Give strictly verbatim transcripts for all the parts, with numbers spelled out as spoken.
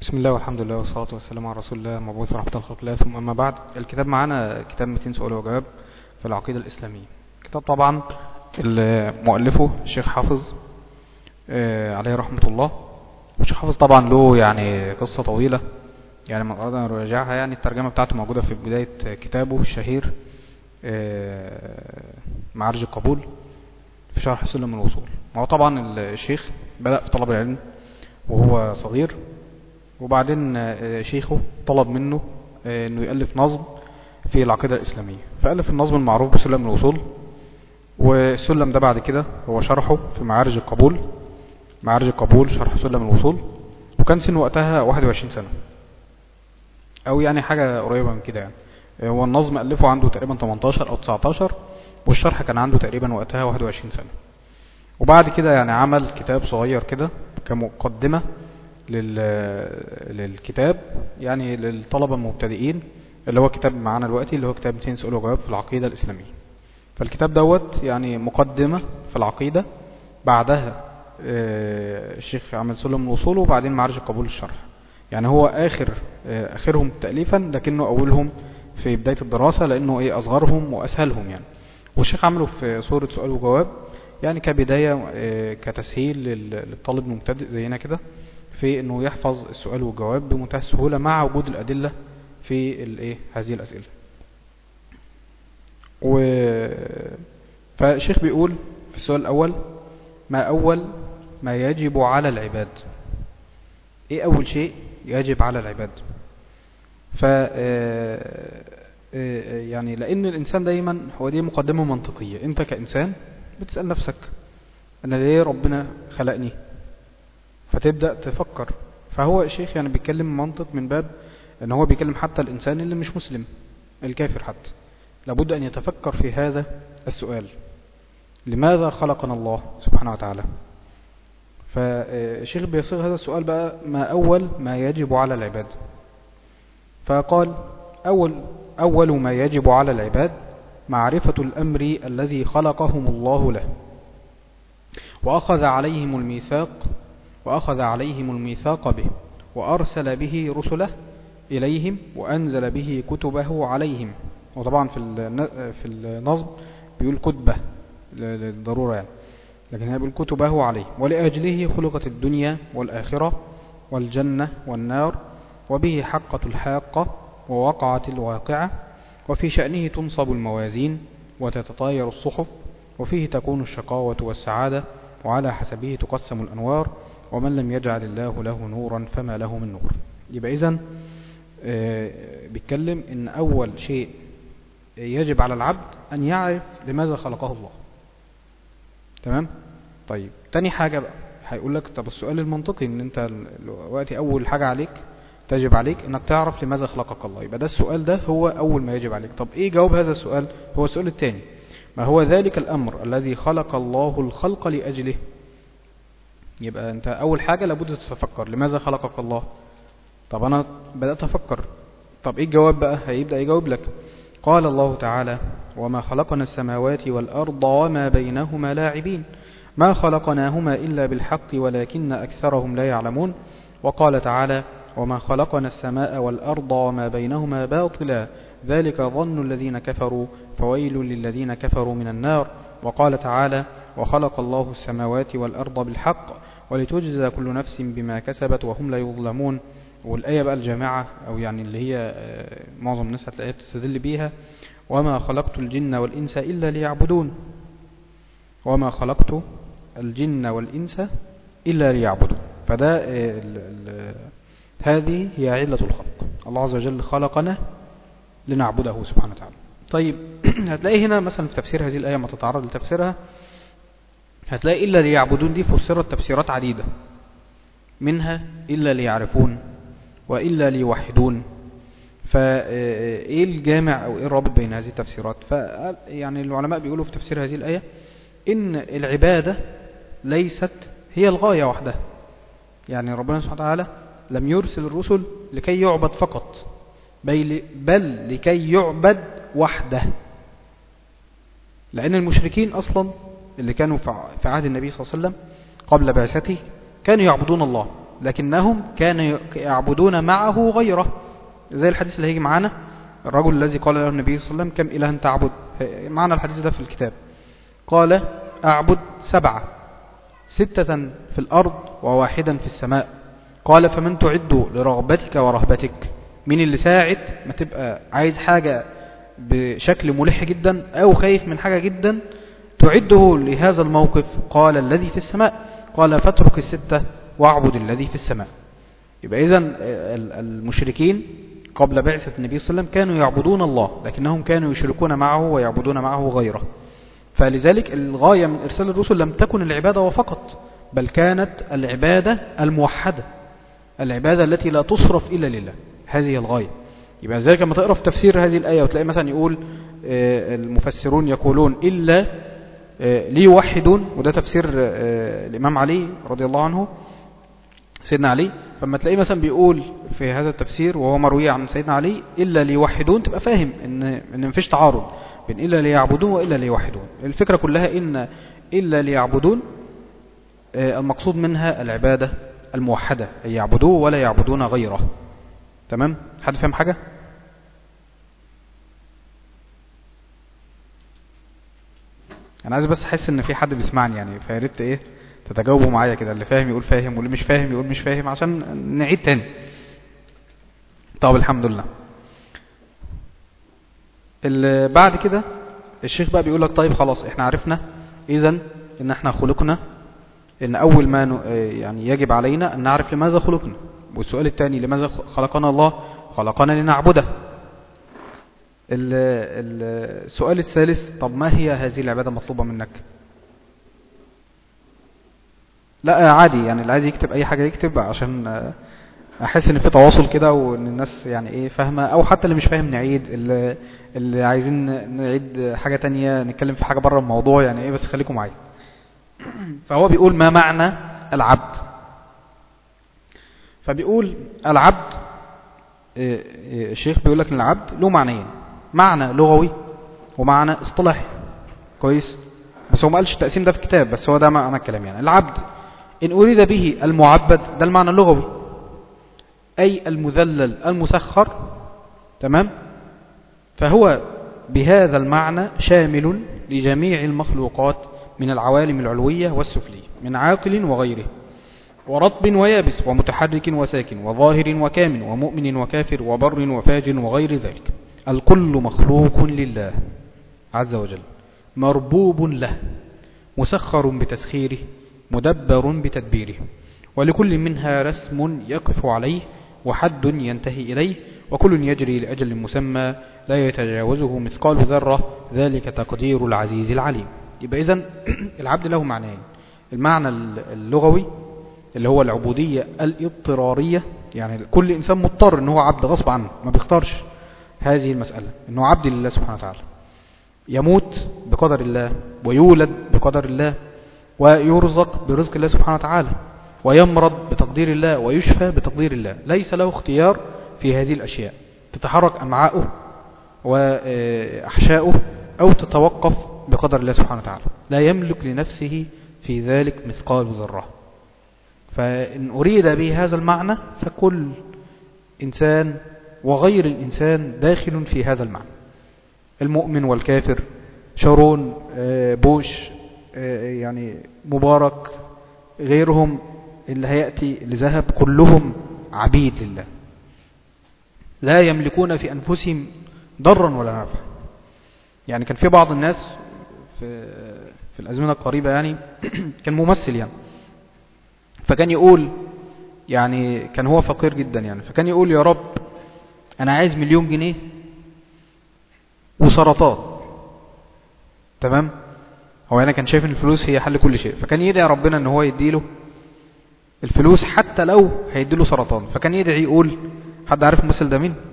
بسم الله والحمد لله والصلاة والسلام على رسول الله مبعوث رحمة الخلق الله، ثم أما بعد. الكتاب معنا كتاب مئتين سؤال وجواب في العقيدة الإسلامية. كتاب طبعا مؤلفه الشيخ حافظ عليه رحمة الله. الشيخ حافظ طبعا له يعني قصة طويلة، يعني من أراد أن يراجعها يعني الترجمة بتاعته موجودة في بداية كتابه الشهير معارج القبول في شرح سلم الوصول. هو طبعا الشيخ بدأ في طلب العلم وهو صغير، وبعدين شيخه طلب منه انه يألف نظم في العقيدة الإسلامية، فألف النظم المعروف بسلم الوصول. والسلم ده بعد كده هو شرحه في معارج القبول، معارج القبول شرح سلم الوصول، وكان سن وقتها واحد وعشرين سنة او يعني حاجة قريبة من كده. يعني هو النظم ألفه عنده تقريبا تمنتاشر او تسعتاشر، والشرح كان عنده تقريبا وقتها واحد وعشرين سنة. وبعد كده يعني عمل كتاب صغير كده كمقدمة للكتاب، يعني للطلبة المبتدئين، اللي هو كتاب معانا دلوقتي اللي هو كتاب مئتين سؤال وجواب في العقيدة الإسلامية. فالكتاب دوت يعني مقدمة في العقيدة، بعدها الشيخ عمل سلم الوصول، وبعدين معارج القبول الشرح. يعني هو آخر آخرهم تأليفا، لكنه أولهم في بداية الدراسة، لأنه إيه أصغرهم وأسهلهم يعني. والشيخ عمله في صورة سؤال وجواب، يعني كبداية كتسهيل للطالب المبتدئ زينا كده في انه يحفظ السؤال والجواب بمنتهى السهولة مع وجود الأدلة في الايه هذه الأسئلة. و فالشيخ بيقول في السؤال الأول: ما أول ما يجب على العباد؟ ايه أول شيء يجب على العباد؟ ف يعني لأن الإنسان دايما هو دي مقدمة منطقية. انت كإنسان بتسأل نفسك: أنا ليه ربنا خلقني؟ فتبدأ تفكر. فهو الشيخ يعني بيتكلم منطق من باب ان هو بيكلم حتى الانسان اللي مش مسلم، الكافر حتى، لابد ان يتفكر في هذا السؤال: لماذا خلقنا الله سبحانه وتعالى؟ فالشيخ بيصيغ هذا السؤال بقى: ما اول ما يجب على العباد؟ فقال: اول اول ما يجب على العباد معرفة الامر الذي خلقهم الله له، واخذ عليهم الميثاق وأخذ عليهم الميثاق به، وأرسل به رسله إليهم، وأنزل به كتبه عليهم. وطبعا في في النظم بيقول كتبه للضرورة يعني، لكن هي بيقول كتبه عليه. ولأجله خلقت الدنيا والآخرة والجنة والنار، وبه حقة الحاقة ووقعت الواقعة، وفي شأنه تنصب الموازين وتتطاير الصحف، وفيه تكون الشقاوة والسعادة، وعلى حسبه تقسم الأنوار، ومن لم يجعل الله له نورا فما له من نور. يبقى إذن بيتكلم إن أول شيء يجب على العبد أن يعرف لماذا خلقه الله. تمام؟ طيب تاني حاجة بقى هيقول لك: طب السؤال المنطقي إن أنت وقتي أول حاجة عليك تجب عليك إنك تعرف لماذا خلقك الله. يبقى ده السؤال ده هو أول ما يجب عليك. طب إيه جواب هذا السؤال؟ هو السؤال التاني: ما هو ذلك الأمر الذي خلق الله الخلق لأجله؟ يبقى انت اول حاجة لابد تتفكر لماذا خلقك الله. طب انا بدأت افكر، طب ايه الجواب بقى؟ هيبدأ يجاوب لك: قال الله تعالى: وما خلقنا السماوات والأرض وما بينهما لاعبين ما خلقناهما إلا بالحق ولكن أكثرهم لا يعلمون. وقال تعالى: وما خلقنا السماء والأرض وما بينهما باطلا ذلك ظن الذين كفروا فويل للذين كفروا من النار. وقال تعالى: وخلق الله السماوات والأرض بالحق ولتجزى كل نفس بما كسبت وهم لا يظلمون. والآية بقى الجامعة، أو يعني اللي هي معظم الناس هتلاقيها تستدل بيها: وما خلقت الجن والإنس إلا ليعبدون. وما خلقت الجن والإنس إلا ليعبدون. فده ال ال هذه هي علة الخلق. الله عز وجل خلقنا لنعبده سبحانه وتعالى. طيب هتلاقي هنا مثلا في تفسير هذه الآية ما تتعرض لتفسيرها، هتلاقي إلا ليعبدون دي فسرت تفسيرات عديدة، منها إلا ليعرفون وإلا ليوحدون. فإيه الجامع أو إيه الرابط بين هذه التفسيرات؟ فيعني العلماء بيقولوا في تفسير هذه الآية إن العبادة ليست هي الغاية وحدها. يعني ربنا سبحانه وتعالى لم يرسل الرسل لكي يعبد فقط، بل لكي يعبد وحده. لأن المشركين أصلا اللي كانوا في عهد النبي صلى الله عليه وسلم قبل بعثته كانوا يعبدون الله، لكنهم كانوا يعبدون معه غيره، زي الحديث اللي هيجي معانا، الرجل الذي قال له النبي صلى الله عليه وسلم كم إلها تعبد، معنا الحديث ده في الكتاب، قال أعبد سبعة، ستة في الأرض وواحدا في السماء. قال فمن تعد لرغبتك ورهبتك، مين اللي ساعد ما تبقى عايز حاجة بشكل ملح جدا أو خايف من حاجة جدا تعده لهذا الموقف؟ قال الذي في السماء. قال فاترك الستة واعبد الذي في السماء. يبقى إذن المشركين قبل بعثة النبي صلى الله عليه وسلم كانوا يعبدون الله، لكنهم كانوا يشركون معه ويعبدون معه غيره. فلذلك الغاية من إرسال الرسل لم تكن العبادة وفقط، بل كانت العبادة الموحدة، العبادة التي لا تصرف إلا لله، هذه الغاية. يبقى ذلك لما تقرأ في تفسير هذه الآية وتلاقي مثلا يقول المفسرون يقولون إلا ليوحدون، وده تفسير الإمام علي رضي الله عنه سيدنا علي، فما تلاقيه مثلا بيقول في هذا التفسير وهو مروي عن سيدنا علي إلا ليوحدون، تبقى فاهم إن إن مفيش تعارض بين إلا ليعبدون وإلا ليوحدون. الفكرة كلها إن إلا ليعبدون المقصود منها العبادة الموحدة، أي يعبدوه ولا يعبدون غيره. تمام؟ حد فهم حاجة؟ أنا عايز بس أحس إن في حد بيسمعني يعني، فياريت إيه تتجاوبوا معايا كده، اللي فاهم يقول فاهم واللي مش فاهم يقول مش فاهم، عشان نعيد تاني. طب الحمد لله. بعد كده الشيخ بقى بيقول لك طيب خلاص احنا عرفنا إذن إن احنا خلقنا، إن أول ما يعني يجب علينا أن نعرف لماذا خلقنا، والسؤال الثاني لماذا خلقنا الله؟ خلقنا لنعبده. السؤال الثالث طب ما هي هذه العبادة مطلوبة منك؟ لا عادي يعني، اللي عايز يكتب أي حاجة يكتب عشان أحس إن في تواصل كده وإن الناس يعني إيه فاهمة، أو حتى اللي مش فاهم نعيد، اللي, اللي عايزين نعيد حاجة تانية نتكلم في حاجة بره الموضوع يعني إيه، بس خليكم معايا. فهو بيقول ما معنى العبد؟ فبيقول العبد، الشيخ بيقول لك ان العبد له معنيين، معنى لغوي ومعنى اصطلاحي. كويس؟ بس هو ما قالش التقسيم ده في الكتاب، بس هو ده معنى الكلام. يعني العبد ان اريد به المعبد، ده المعنى اللغوي، اي المذلل المسخر. تمام؟ فهو بهذا المعنى شامل لجميع المخلوقات من العوالم العلوية والسفلية، من عاقل وغيره، ورطب ويابس، ومتحرك وساكن، وظاهر وكامن، ومؤمن وكافر، وبر وفاجر، وغير ذلك. الكل مخلوق لله عز وجل، مربوب له، مسخر بتسخيره، مدبر بتدبيره، ولكل منها رسم يقف عليه وحد ينتهي إليه، وكل يجري لأجل مسمى لا يتجاوزه مثقال ذرة، ذلك تقدير العزيز العليم. يبقى إذن العبد له معنيين، المعنى اللغوي اللي هو العبودية الاضطرارية، يعني كل إنسان مضطر إن هو عبد غصب عنه، ما بيختارش هذه المسألة، إنه عبد لله سبحانه وتعالى، يموت بقدر الله، ويولد بقدر الله، ويرزق برزق الله سبحانه وتعالى، ويمرض بتقدير الله، ويشفى بتقدير الله، ليس له اختيار في هذه الأشياء. تتحرك أمعاؤه وأحشاؤه أو تتوقف بقدر الله سبحانه وتعالى، لا يملك لنفسه في ذلك مثقال ذرة. فإن أريد به هذا المعنى فكل إنسان وغير الإنسان داخل في هذا المعنى، المؤمن والكافر، شارون، بوش، يعني مبارك، غيرهم اللي هيأتي لذهب، كلهم عبيد لله، لا يملكون في أنفسهم ضرا ولا نفعا. يعني كان في بعض الناس في, في الأزمنة القريبة يعني كان ممثل يعني، فكان يقول يعني كان هو فقير جدا يعني، فكان يقول يا رب أنا عايز مليون جنيه وسرطان. تمام؟ هو هنا كان شايف ان الفلوس هي حل كل شيء، فكان يدعي ربنا ان هو يديله الفلوس حتى لو هيديله سرطان. فكان يدعي يقول، حد عارف المثل ده مين؟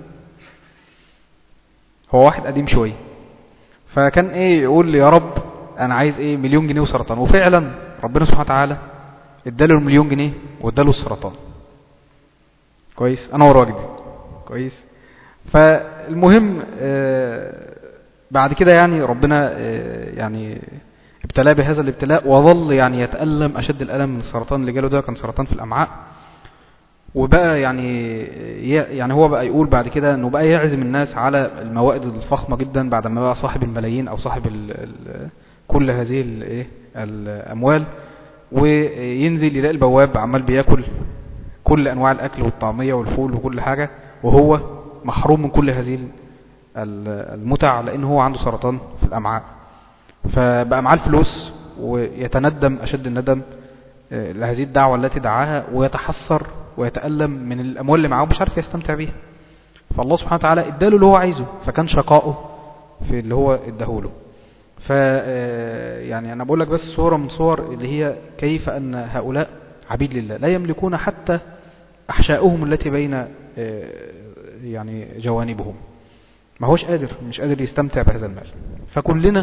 هو واحد قديم شوية، فكان ايه يقول يا رب انا عايز ايه مليون جنيه وسرطان، وفعلا ربنا سبحانه وتعالى اداله المليون جنيه واداله السرطان. كويس؟ انا ورا جدي. كويس؟ فالمهم آه بعد كده يعني ربنا آه يعني ابتلاه بهذا الابتلاء، وظل يعني يتألم أشد الألم من السرطان اللي جاله ده، كان سرطان في الأمعاء. وبقى يعني يعني هو بقى يقول بعد كده انه بقى يعزم الناس على الموائد الفخمة جدا بعد ما بقى صاحب الملايين او صاحب ال ال كل هذه الايه الاموال، وينزل يلاقي البواب عمال بياكل كل انواع الاكل والطعمية والفول وكل حاجة، وهو محروم من كل هذه المتع لان هو عنده سرطان في الامعاء. فبقى معاه الفلوس ويتندم اشد الندم لهذه الدعوة التي دعاها، ويتحسر ويتألم من الأموال اللي معاه ومش عارف يستمتع بيها. فالله سبحانه وتعالى اداله اللي هو عايزه، فكان شقاؤه في اللي هو اداهوله. ف يعني أنا بقول لك بس صورة من صور اللي هي كيف أن هؤلاء عبيد لله لا يملكون حتى أحشاؤهم التي بين يعني جوانبهم، ما هوش قادر مش قادر يستمتع بهذا المال. فكلنا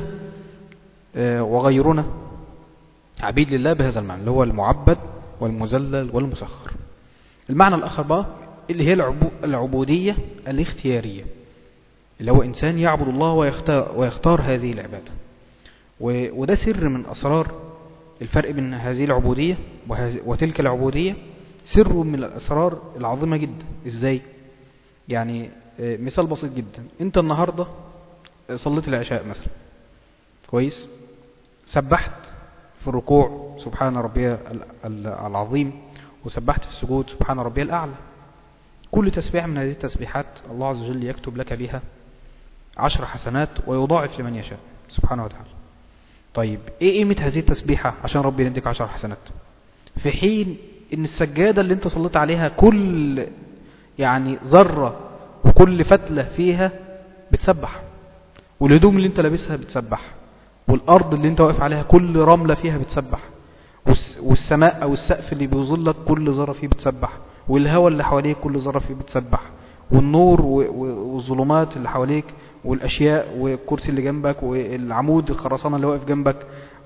وغيرنا عبيد لله بهذا المعنى اللي هو المعبد والمذلل والمسخر. المعنى الآخر بقى اللي هي العبودية الاختيارية، اللي هو إنسان يعبد الله ويختار, ويختار هذه العبادة. وده سر من أسرار الفرق بين هذه العبودية وتلك العبودية، سر من الأسرار العظيمة جدا. إزاي؟ يعني مثال بسيط جدا، أنت النهاردة صليت العشاء مثلا كويس، سبحت في الركوع سبحان ربي العظيم، وسبحت في السجود سبحان ربي الأعلى. كل تسبيح من هذه التسبيحات الله عز وجل يكتب لك بها عشر حسنات ويضاعف لمن يشاء سبحانه وتعالى. طيب ايه قيمة هذه التسبيحة عشان ربي يديك عشر حسنات، في حين ان السجادة اللي انت صليت عليها كل يعني ذرة وكل فتلة فيها بتسبح، والهدوم اللي انت لابسها بتسبح، والأرض اللي انت واقف عليها كل رملة فيها بتسبح، والسماء أو السقف اللي بيظلك كل ذرة فيه بتسبح، والهواء اللي حواليك كل ذرة فيه بتسبح، والنور والظلمات اللي حواليك والأشياء والكرسي اللي جنبك والعمود الخرسانة اللي واقف جنبك،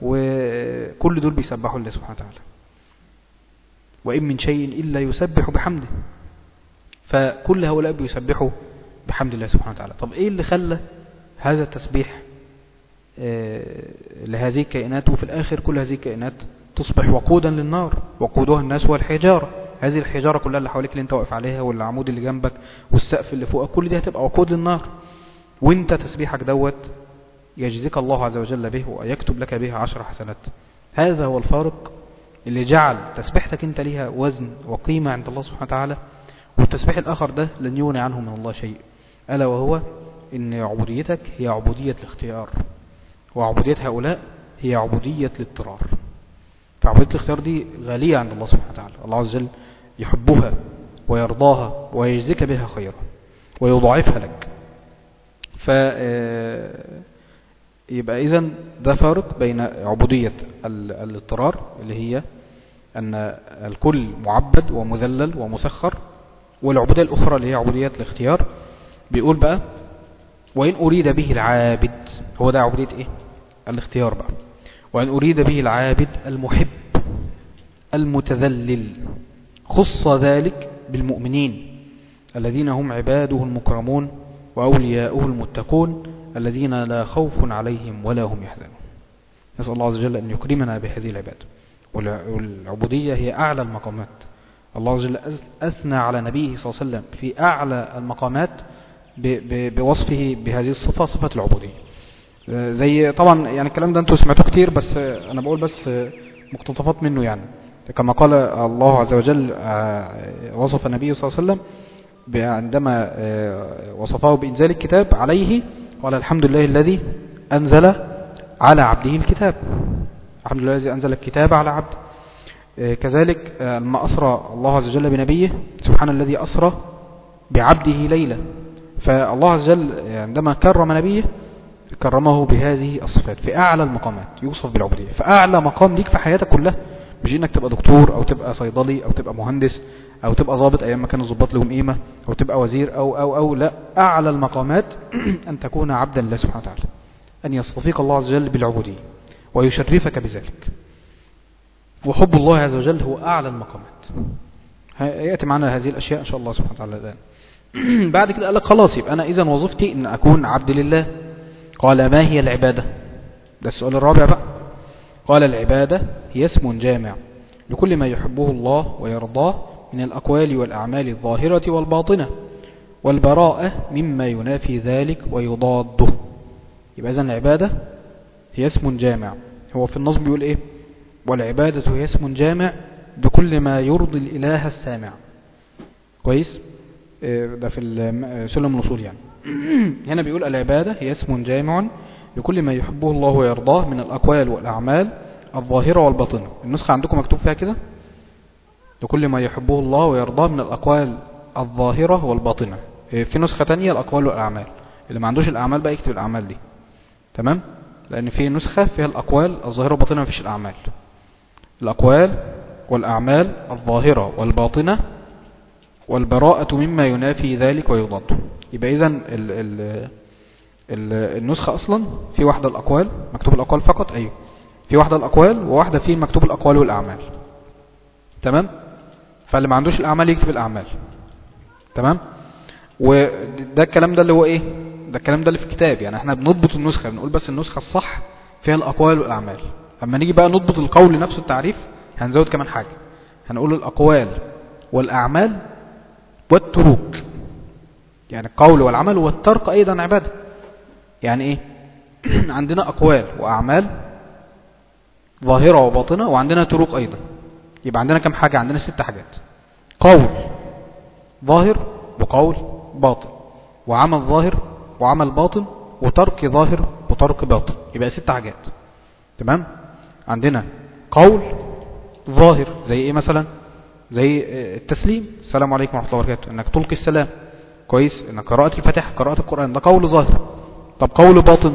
وكل دول بيسبحوا لله سبحانه وتعالى. وإن من شيء إلا يسبح بحمده، فكل هؤلاء بيسبحوا بحمد الله سبحانه وتعالى. طب إيه اللي خلى هذا التسبيح لهذه الكائنات وفي الآخر كل هذه الكائنات تصبح وقودا للنار؟ وقودها الناس والحجارة. هذه الحجارة كلها اللي حواليك اللي انت واقف عليها والعمود اللي جنبك والسقف اللي فوقك كل دي هتبقى وقود للنار، وانت تسبيحك دوت يجزيك الله عز وجل به ويكتب لك به عشر حسنات. هذا هو الفارق اللي جعل تسبيحتك انت ليها وزن وقيمة عند الله سبحانه وتعالى، والتسبيح الآخر ده لن يغني عنه من الله شيء، ألا وهو ان عبوديتك هي عبودية الاختيار، وعبودية هؤلاء هي عبودية الاضطرار. فعبودية الاختيار دي غالية عند الله سبحانه وتعالى، الله عز وجل يحبها ويرضاها ويجزيك بها خيرا ويضاعفها لك. ف يبقى إذن ده فارق بين عبودية الاضطرار اللي هي أن الكل معبد ومذلل ومسخر، والعبودية الأخرى اللي هي عبودية الاختيار. بيقول بقى وإن أريد به العابد، هو ده عبودية إيه؟ الاختيار بقى. وإن أريد به العابد المحب المتذلل خص ذلك بالمؤمنين الذين هم عباده المكرمون وأولياؤه المتقون الذين لا خوف عليهم ولا هم يحزنون. نسأل الله عز وجل أن يكرمنا بهذه العبادة. والعبودية هي أعلى المقامات. الله عز وجل أثنى على نبيه صلى الله عليه وسلم في أعلى المقامات بوصفه بهذه الصفة، صفة العبودية. زي طبعا يعني الكلام ده انتوا سمعتوه كتير، بس انا بقول بس مقتطفات منه. يعني كما قال الله عز وجل وصف النبي صلى الله عليه وسلم عندما وصفه بإنزال الكتاب عليه، قال الحمد لله الذي أنزل على عبده الكتاب. الحمد لله الذي أنزل الكتاب على عبده. كذلك لما أسرى الله عز وجل بنبيه، سبحان الذي أسرى بعبده ليلة. فالله عز وجل عندما كرم نبيه كرمه بهذه الصفات في أعلى المقامات، يوصف بالعبودية. فأعلى مقام ليك في حياتك كلها، مش إنك تبقى دكتور أو تبقى صيدلي أو تبقى مهندس أو تبقى ضابط أيام ما كانوا الضباط لهم قيمة، أو تبقى وزير أو أو أو لا، أعلى المقامات أن تكون عبدا لله سبحانه وتعالى، أن يصطفيك الله عز وجل بالعبودية ويشرفك بذلك. وحب الله عز وجل هو أعلى المقامات. يأتي معنا هذه الأشياء إن شاء الله سبحانه وتعالى الآن. بعد كده قال لك خلاص يبقى أنا إذن وظيفتي أن أكون عبد لله. قال ما هي العبادة؟ ده السؤال الرابع بقى. قال العبادة هي اسم جامع لكل ما يحبه الله ويرضاه من الأقوال والأعمال الظاهرة والباطنة، والبراءة مما ينافي ذلك ويضاده. يبقى إذن العبادة هي اسم جامع. هو في النظم بيقول إيه؟ والعبادة هي اسم جامع بكل ما يرضي الإله السامع. كويس؟ ده في سلم الوصول يعني. هنا بيقول العبادة هي اسم جامع لكل ما يحبه الله ويرضاه من الأقوال والأعمال الظاهرة والباطنة. النسخة عندكم مكتوب فيها كده لكل ما يحبه الله ويرضاه من الأقوال الظاهرة والباطنة. في نسخة تانية الأقوال والأعمال. اللي ما عندوش الأعمال بقى يكتب الأعمال دي. تمام؟ لأن في نسخة فيها الأقوال الظاهرة والباطنة ما فيش الأعمال. الأقوال والأعمال الظاهرة والباطنة والبراءة مما ينافي ذلك ويضاده. يبقى إذن ال ال النسخة أصلا في واحدة الأقوال مكتوب الأقوال فقط. أيوه في واحدة الأقوال وواحدة في مكتوب الأقوال والأعمال. تمام؟ فاللي ما عندوش الأعمال يكتب الأعمال. تمام؟ وده الكلام ده اللي هو إيه؟ ده الكلام ده اللي في الكتاب. يعني احنا بنضبط النسخة، بنقول بس النسخة الصح فيها الأقوال والأعمال. أما نيجي بقى نضبط القول نفسه التعريف هنزود كمان حاجة، هنقول الأقوال والأعمال والتروك. يعني القول والعمل والترك أيضا عبادة. يعني إيه؟ عندنا أقوال وأعمال ظاهرة وباطنة، وعندنا تروك أيضا. يبقى عندنا كم حاجة؟ عندنا ست حاجات: قول ظاهر وقول باطن، وعمل ظاهر وعمل باطن، وترك ظاهر وترك باطن. يبقى ست حاجات. تمام؟ عندنا قول ظاهر زي ايه مثلا؟ زي التسليم، السلام عليكم ورحمة الله وبركاته، انك تلقي السلام. كويس؟ انك قراءة الفاتحة، قراءة القرآن، ده قول ظاهر. طب قول باطن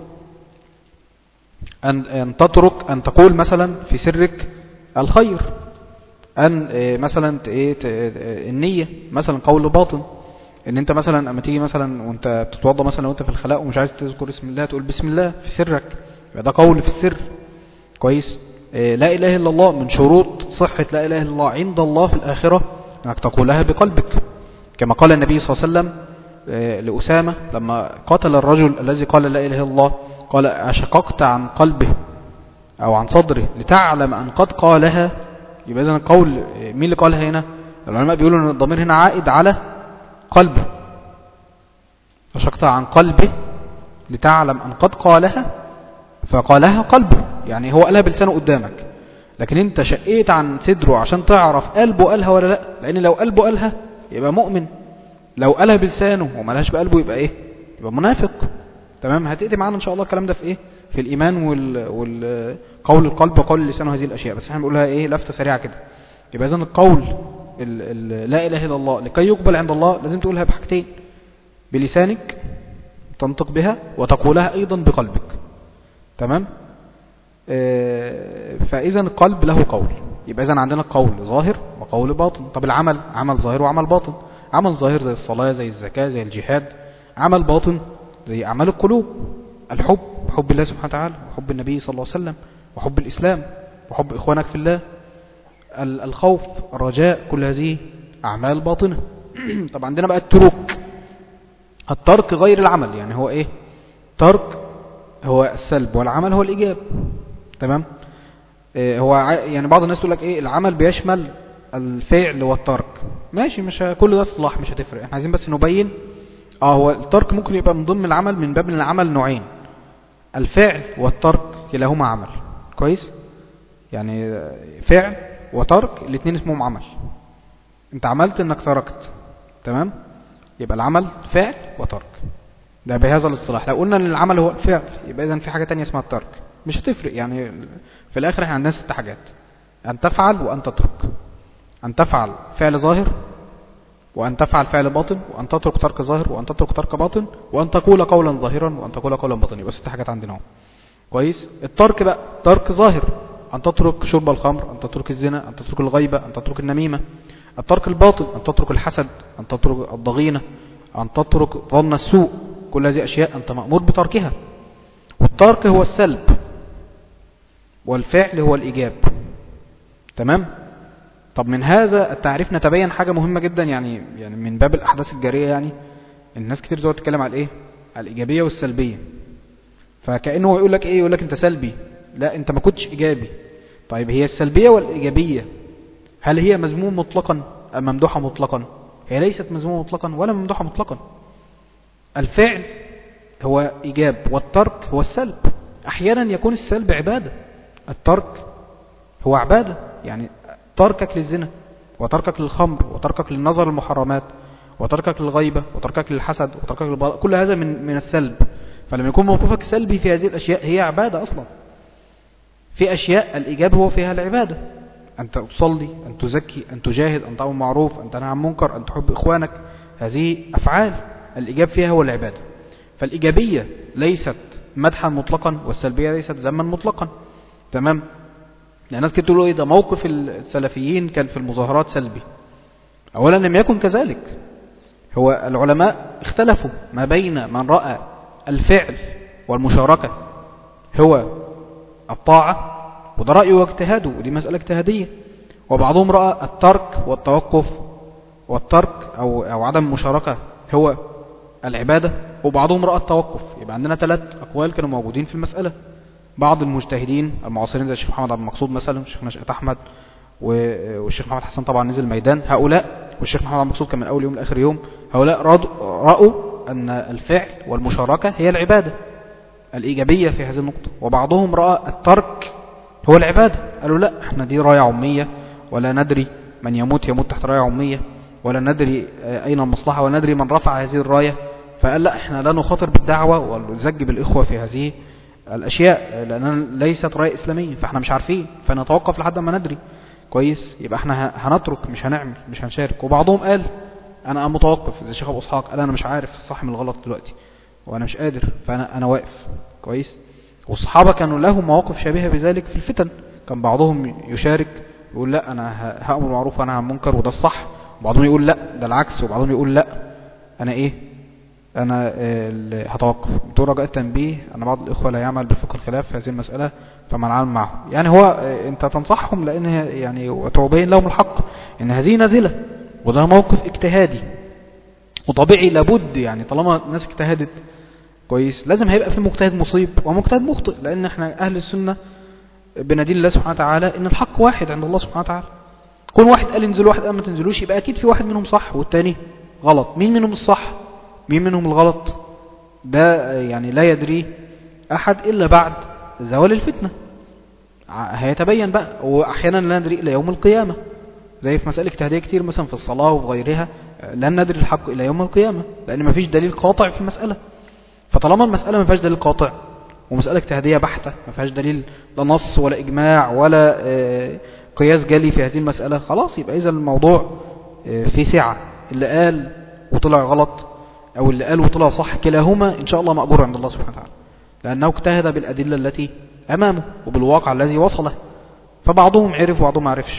أن, أن تترك أن تقول مثلا في سرك الخير، أن مثلا النية مثلا قول باطن. ان انت مثلا اما تيجي مثلا وانت بتتوضى مثلا وانت في الخلاء ومش عايز تذكر اسم الله تقول بسم الله في سرك، ده قول في السر. كويس؟ لا اله الا الله من شروط صحة لا اله الا الله عند الله في الآخرة انك تقولها بقلبك، كما قال النبي صلى الله عليه وسلم لأسامة لما قتل الرجل الذي قال لا اله الا الله، قال أشققت عن قلبه او عن صدره لتعلم ان قد قالها. يبقى اذا القول مين اللي قالها هنا؟ العلماء بيقولوا ان الضمير هنا عائد على قلبه. أشققت عن قلبه لتعلم ان قد قالها، فقالها قلبه، يعني هو قالها بلسانه قدامك، لكن انت شقيت عن صدره عشان تعرف قلبه قالها ولا لا. لان لو قلبه قالها يبقى مؤمن، لو قالها بلسانه وما لهاش بقلبه يبقى ايه؟ يبقى منافق. تمام؟ هتأتي معانا ان شاء الله الكلام ده في ايه؟ في الايمان وال... والقول القلب وقول اللسان وهذه الاشياء، بس احنا بنقولها ايه لفتة سريعة كده. يبقى اذن القول ال... ال... لا اله الا الله لكي يقبل عند الله لازم تقولها بحاجتين: بلسانك تنطق بها، وتقولها ايضا بقلبك. تمام؟ اه فاذا القلب له قول. يبقى اذا عندنا قول ظاهر وقول باطن. طب العمل، عمل ظاهر وعمل باطن. عمل ظاهر زي الصلاة زي الزكاة زي الجهاد. عمل باطن زي اعمال القلوب، الحب، حب الله سبحانه وتعالى، وحب النبي صلى الله عليه وسلم، وحب الاسلام، وحب اخوانك في الله، الخوف، الرجاء، كل هذه اعمال باطنة. طب عندنا بقى الترك، الترك غير العمل. يعني هو ايه؟ ترك هو السلب والعمل هو الإيجاب. تمام؟ إيه هو يعني بعض الناس تقول لك ايه العمل بيشمل الفعل والترك. ماشي، مش كل ده اصطلاح، مش هتفرق. احنا عايزين بس نبين اه هو الترك ممكن يبقى من ضمن العمل من باب العمل نوعين: الفعل والترك كلاهما عمل. كويس؟ يعني فعل وترك الاثنين اسمهم عمل. انت عملت انك تركت. تمام؟ يبقى العمل فعل وترك، ده بهذا الاصطلاح. لو قلنا ان العمل هو الفعل يبقى اذا في حاجة تانية اسمها الترك، مش هتفرق. يعني في الاخر احنا عندنا ست حاجات: ان تفعل وان تترك، ان تفعل فعل ظاهر، وان تفعل فعل باطن، وان تترك ترك ظاهر، وان تترك ترك باطن، وان تقول قولا ظاهرا، وان تقول قولا باطنا. يبقى ست حاجات عندنا اهو. كويس؟ الترك بقى ترك ظاهر: ان تترك شرب الخمر، ان تترك الزنا، ان تترك الغيبة، ان تترك النميمة. الترك الباطن: ان تترك الحسد، ان تترك الضغينة، ان تترك ظن السوء. كل هذه أشياء أنت مأمور بتركها. والترك هو السلب، والفعل هو الإيجاب. تمام؟ طب من هذا التعريف نتبين حاجة مهمة جدا، يعني يعني من باب الأحداث الجارية. يعني الناس كتير تقعد تتكلم على الإيه؟ على الإيجابية والسلبية. فكأنه يقول لك إيه؟ يقول لك أنت سلبي، لا أنت ما كنتش إيجابي. طيب هي السلبية والإيجابية هل هي مذموم مطلقا أم ممدوحة مطلقا؟ هي ليست مذمومة مطلقا ولا ممدوحة مطلقا. الفعل هو إيجاب والترك هو السلب. أحيانا يكون السلب عبادة، الترك هو عبادة، يعني تركك للزنا وتركك للخمر وتركك للنظر المحرمات وتركك للغيبة وتركك للحسد وتركك للبغضاء، كل هذا من من السلب. فلما يكون موقفك سلبي في هذه الأشياء هي عبادة أصلا. في أشياء الإيجاب هو فيها العبادة، أن تصلي، أن تزكي، أن تجاهد، أن تأمر معروف، أن تنهى عن منكر، أن تحب إخوانك، هذه أفعال الإيجاب فيها هو العبادة. فالإيجابية ليست مدحا مطلقا والسلبية ليست ذما مطلقا. تمام؟ يعني الناس كده تقولوا إيه ده موقف السلفيين كان في المظاهرات سلبي. أولا لم يكن كذلك، هو العلماء اختلفوا ما بين من رأى الفعل والمشاركة هو الطاعة، وده رأيه واجتهاده ودي مسألة اجتهادية، وبعضهم رأى الترك والتوقف والترك أو, أو عدم المشاركة هو العبادة، وبعضهم رأى التوقف. يبقى عندنا ثلاث أقوال كانوا موجودين في المسألة. بعض المجتهدين المعاصرين زي الشيخ محمد عبد المقصود مثلا، الشيخ نشأت أحمد والشيخ محمد حسن طبعا نزل الميدان، هؤلاء والشيخ محمد عبد المقصود كان من أول يوم لآخر يوم، هؤلاء رأوا أن الفعل والمشاركة هي العبادة الإيجابية في هذه النقطة. وبعضهم رأى الترك هو العبادة، قالوا لا احنا دي راية عمية ولا ندري من يموت يموت تحت راية عمية ولا ندري أين المصلحة ولا ندري من رفع هذه الراية، فقال لا احنا لا نخاطر بالدعوة ونزج بالإخوة في هذه الأشياء لأنها ليست راية إسلامية، فاحنا مش عارفين فنتوقف لحد ما ندري كويس، يبقى احنا هنترك مش هنعمل مش هنشارك. وبعضهم قال انا متوقف زي الشيخ ابو اسحاق، قال انا مش عارف الصح من الغلط دلوقتي وانا مش قادر فانا انا واقف كويس. والصحابه كانوا لهم مواقف شبيهه بذلك في الفتن، كان بعضهم يشارك يقول لا انا هامر معروف وانا عن منكر وده الصح، وبعضهم يقول لا ده العكس، وبعضهم يقول لا انا ايه انا هتوقف. دور رجاء التنبيه ان بعض الاخوه لا يعمل بفقه الخلاف في هذه المساله فما العمل معه. يعني هو انت تنصحهم لان يعني وتبين لهم الحق ان هذه نازله وده موقف اجتهادي وطبيعي لابد، يعني طالما الناس اجتهدت كويس لازم هيبقى في مجتهد مصيب ومجتهد مخطئ، لان احنا اهل السنه بندين الله سبحانه وتعالى ان الحق واحد عند الله سبحانه وتعالى. كل واحد قال انزلوا واحد قال ما تنزلوش، يبقى اكيد في واحد منهم صح والتاني غلط. مين منهم الصح مين منهم الغلط ده يعني لا يدري احد الا بعد زوال الفتنه، هيتبين بقى. واحيانا لا ندري الى يوم القيامه، زي في مسائل اجتهاديه كتير مثلا في الصلاه وفي غيرها لن ندري الحق الى يوم القيامه لان ما فيش دليل قاطع في المساله. فطالما المساله ما فيهاش دليل قاطع ومساله اجتهاديه بحته ما فيهاش دليل لا نص ولا اجماع ولا قياس جلي في هذه المساله، خلاص يبقى اذا الموضوع في سعه، اللي قال وطلع غلط او اللي قال وطلع صح كلاهما ان شاء الله مأجور عند الله سبحانه وتعالى، لانه اجتهد بالادله التي امامه وبالواقع الذي وصله. فبعضهم عرف وبعضهم ما عرفش.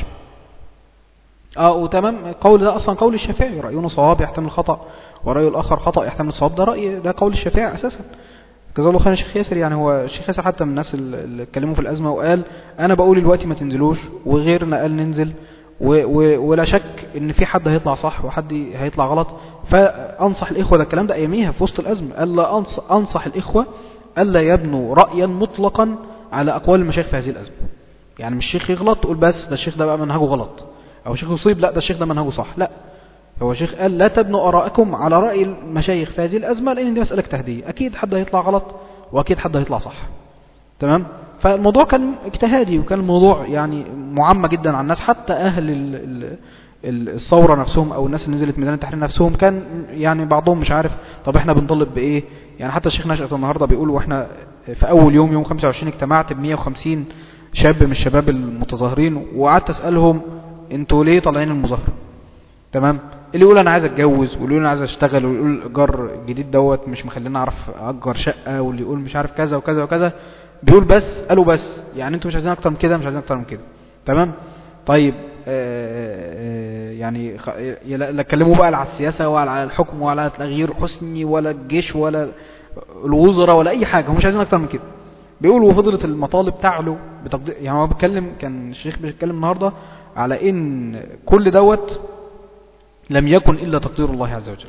اه وتمام. قول ده اصلا قول الشافعي، راينا صواب يحتمل خطا وراي الاخر خطا يحتمل صواب، ده راي ده قول الشافعي اساسا. جزاه الله خير الشيخ ياسر، يعني هو الشيخ ياسر حتى من الناس اللي اتكلموا في الازمه وقال انا بقول دلوقتي ما تنزلوش وغيرنا قال ننزل و و ولا شك ان في حد هيطلع صح وحد هيطلع غلط، فانصح الاخوه، ده الكلام ده اياميها في وسط الازمه، الا انصح, أنصح الاخوه الا يبنوا رايا مطلقا على اقوال المشايخ في هذه الازمه. يعني مش الشيخ يغلط تقول بس ده الشيخ ده بقى منهجه غلط، او الشيخ يصيب لا ده الشيخ ده منهجه صح، لا. هو الشيخ قال لا تبنوا آراءكم على رأي المشايخ في هذه الأزمة لأن دي مسألة اجتهادية، أكيد حد هيطلع غلط وأكيد حد هيطلع صح. تمام. فالموضوع كان اجتهادي وكان الموضوع يعني معمى جدا على الناس، حتى أهل ال ال الثورة نفسهم أو الناس اللي نزلت ميدان التحرير نفسهم كان يعني بعضهم مش عارف طب احنا بنطالب بإيه. يعني حتى الشيخ نشأت النهاردة بيقول واحنا في أول يوم يوم خمسة وعشرين اجتمعت ب مية وخمسين شاب من الشباب المتظاهرين وقعدت أسألهم انتوا ليه طالعين المظاهرة؟ تمام. اللي يقول انا عايز اتجوز واللي يقول انا عايز اشتغل واللي يقول الايجار الجديد دوت مش مخليني اعرف اجر شقه واللي يقول مش عارف كذا وكذا وكذا، بيقول بس قالوا بس يعني انتوا مش عايزين اكتر من كده مش عايزين اكتر من كده. تمام. طيب آآ آآ يعني لا اتكلموا بقى على السياسه ولا على الحكم ولا على تغيير حسني ولا الجيش ولا الوزراء ولا اي حاجه، هم مش عايزين اكتر من كده. بيقولوا وفضلت المطالب تعلو بتقدير. يعني هو بيتكلم كان الشيخ بيتكلم النهارده على ان كل دوت لم يكن إلا تقدير الله عز وجل.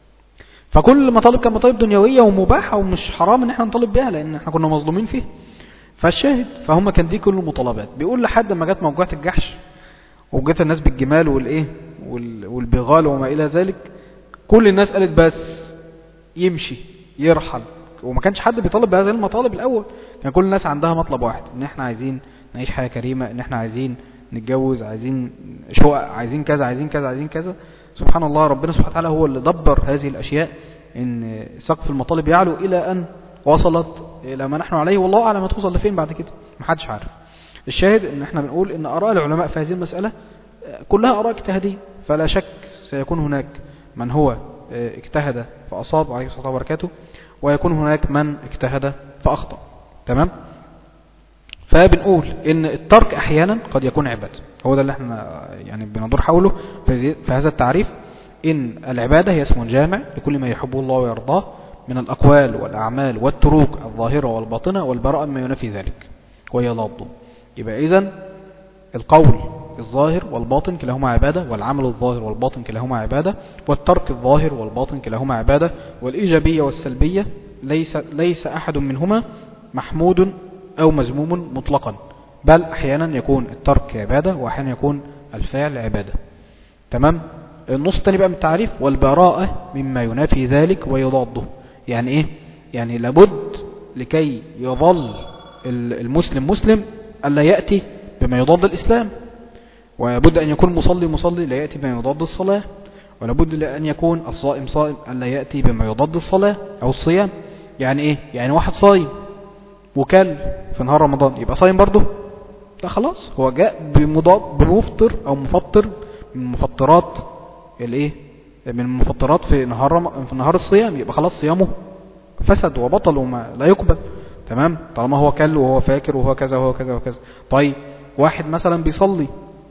فكل مطالب كان مطالب دنيوية ومباحة ومش حرام ان احنا نطالب بها لان احنا كنا مظلومين فيه. فالشاهد فهم كان دي كل المطالبات. بيقول لحد ما جت موجوعة الجحش وجت الناس بالجمال والايه والبغال وما الى ذلك، كل الناس قالت بس يمشي يرحل. وما كانش حد بيطالب بهذه المطالب الاول، كان كل الناس عندها مطلب واحد، ان احنا عايزين نعيش حياة كريمة، ان احنا عايزين نتجوز، عايزين شقق، عايزين كذا عايزين كذا عايزين كذا. سبحان الله، ربنا سبحانه وتعالى هو اللي دبر هذه الاشياء، ان سقف المطالب يعلو الى ان وصلت الى ما نحن عليه، والله اعلم هتوصل لفين بعد كده، محدش عارف. الشاهد ان احنا بنقول ان اراء العلماء في هذه المسألة كلها اراء اجتهادية، فلا شك سيكون هناك من هو اجتهد فاصاب عليه الصلاة وبركاته، ويكون هناك من اجتهد فاخطأ. تمام. فبنقول ان الترك احيانا قد يكون عبادة، هو ده اللي احنا يعني بندور حوله في هذا التعريف، ان العبادة هي اسم جامع لكل ما يحبه الله ويرضاه من الاقوال والاعمال والتروك الظاهرة والباطنة والبراءة مما ينافي ذلك وهي ضده. يبقى اذن القول الظاهر والباطن كلاهما عبادة، والعمل الظاهر والباطن كلاهما عبادة، والترك الظاهر والباطن كلاهما عبادة، والإيجابية والسلبية ليس, ليس أحد منهما محمود أو مذموم مطلقا، بل أحيانا يكون الترك عبادة وأحيانا يكون الفعل عبادة. تمام. النص الثاني بقى من التعريف، والبراءة مما ينافي ذلك ويضاده. يعني إيه؟ يعني لابد لكي يظل المسلم مسلم ألا يأتي بما يضاد الإسلام، ولابد أن يكون مصلي مصلي لا يأتي بما يضاد الصلاة، ولابد أن يكون الصائم صائم ألا يأتي بما يضاد الصلاة أو الصيام. يعني إيه؟ يعني واحد صايم وكل في نهار رمضان يبقى صايم برضه؟ لا خلاص، هو جاء بمضاد بمفطر أو مفطر من مفطرات الإيه؟ من المفطرات في نهار رم... في نهار الصيام، يبقى خلاص صيامه فسد وبطل وما لا يقبل. تمام. طالما هو كل وهو فاكر وهو كذا وهو كذا وكذا. طيب واحد مثلا بيصلي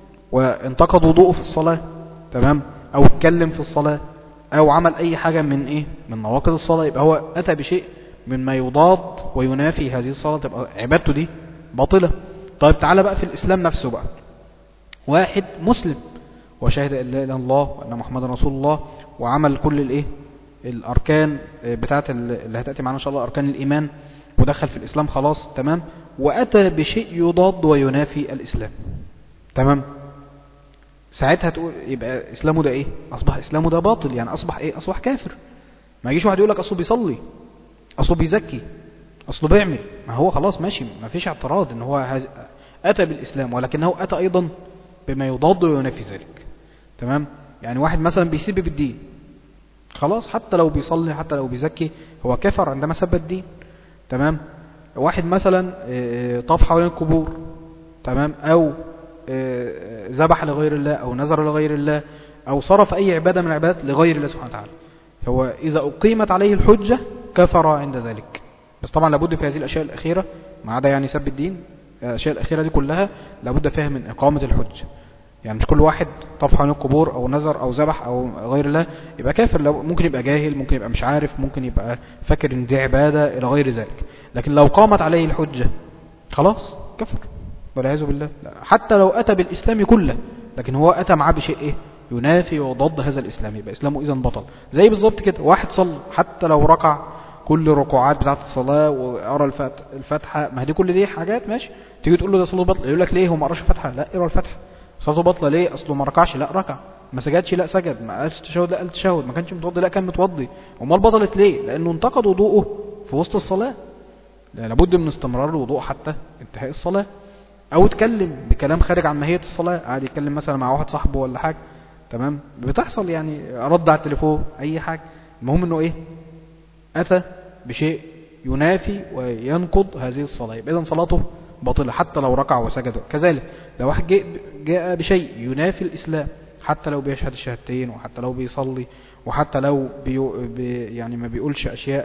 وانتقد وضوءه في الصلاة، تمام، او اتكلم في الصلاة او عمل اي حاجة من ايه من نواقض الصلاة، يبقى هو اتى بشيء مما يضاد وينافي هذه الصلاة، تبقى عبادته دي باطلة. طيب تعالى بقى في الاسلام نفسه بقى، واحد مسلم وشهد ان لا اله الا الله وان محمد رسول الله وعمل كل الايه الاركان بتاعت اللي هتاتي معانا ان شاء الله، اركان الايمان، ودخل في الاسلام خلاص. تمام. واتى بشيء يضاد وينافي الاسلام. تمام. ساعتها تقول يبقى اسلامه ده ايه؟ اصبح اسلامه ده باطل، يعني اصبح ايه؟ اصبح كافر. ما يجيش واحد يقول لك اصله بيصلي، اصله بيزكي، اصله بيعمل، ما هو خلاص ماشي، ما فيش اعتراض ان هو هز... اتى بالاسلام، ولكنه اتى ايضا بما يضاد وينافي ذلك. تمام. يعني واحد مثلا بيسب بالدين، خلاص حتى لو بيصلي حتى لو بيزكي هو كفر عندما سب الدين. تمام. واحد مثلا طاف حوالين القبور، تمام، او ذبح لغير الله او نذر لغير الله او صرف اي عبادة من العبادات لغير الله سبحانه وتعالى، هو اذا اقيمت عليه الحجة كفر عند ذلك. بس طبعا لابد في هذه الاشياء الاخيرة، ما عدا يعني سب الدين، الاشياء الاخيرة دي كلها لابد فيها من اقامة الحجة. يعني مش كل واحد طاف حوالين القبور او نذر او ذبح او غير الله يبقى كافر، لو ممكن يبقى جاهل، ممكن يبقى مش عارف، ممكن يبقى فاكر ان دي عبادة الى غير ذلك، لكن لو قامت عليه الحجة خلاص كفر والعياذ بالله. حتى لو اتى بالاسلام كله، لكن هو اتى معاه بشيء ايه ينافي وضد هذا الاسلام، يبقى اسلامه اذا بطل. زي بالظبط كده واحد صلى حتى لو ركع كل الركوعات بتاعه الصلاه وقرا الفاتحه، ما هي دي كل دي حاجات ماشي، تيجي تقول له ده صلاته بطل، يقول لك ليه هو ما قراش الفاتحه؟ لا اقرا الفاتحه. صلاته بطله ليه؟ اصله ما ركعش؟ لا ركع. ما سجدش؟ لا سجد. ما قالش تشهد؟ لا قال تشهد. ما كانش متوضي؟ لا كان متوضي. امال بطلت ليه؟ لانه انتقد وضوءه في وسط الصلاه، لابد من استمرار الوضوء حتى انتهاء الصلاه. او اتكلم بكلام خارج عن ماهية الصلاة، قاعد يتكلم مثلا مع واحد صاحبه ولا حاجة، تمام، بتحصل يعني، رد على التليفون اي حاجة، المهم انه ايه اتى بشيء ينافي وينقض هذه الصلاة، يبقى اذا صلاته باطلة حتى لو ركع وسجد. كذلك لو واحد جاء بشيء ينافي الاسلام، حتى لو بيشهد الشهادتين، وحتى لو بيصلي، وحتى لو بي يعني ما بيقولش اشياء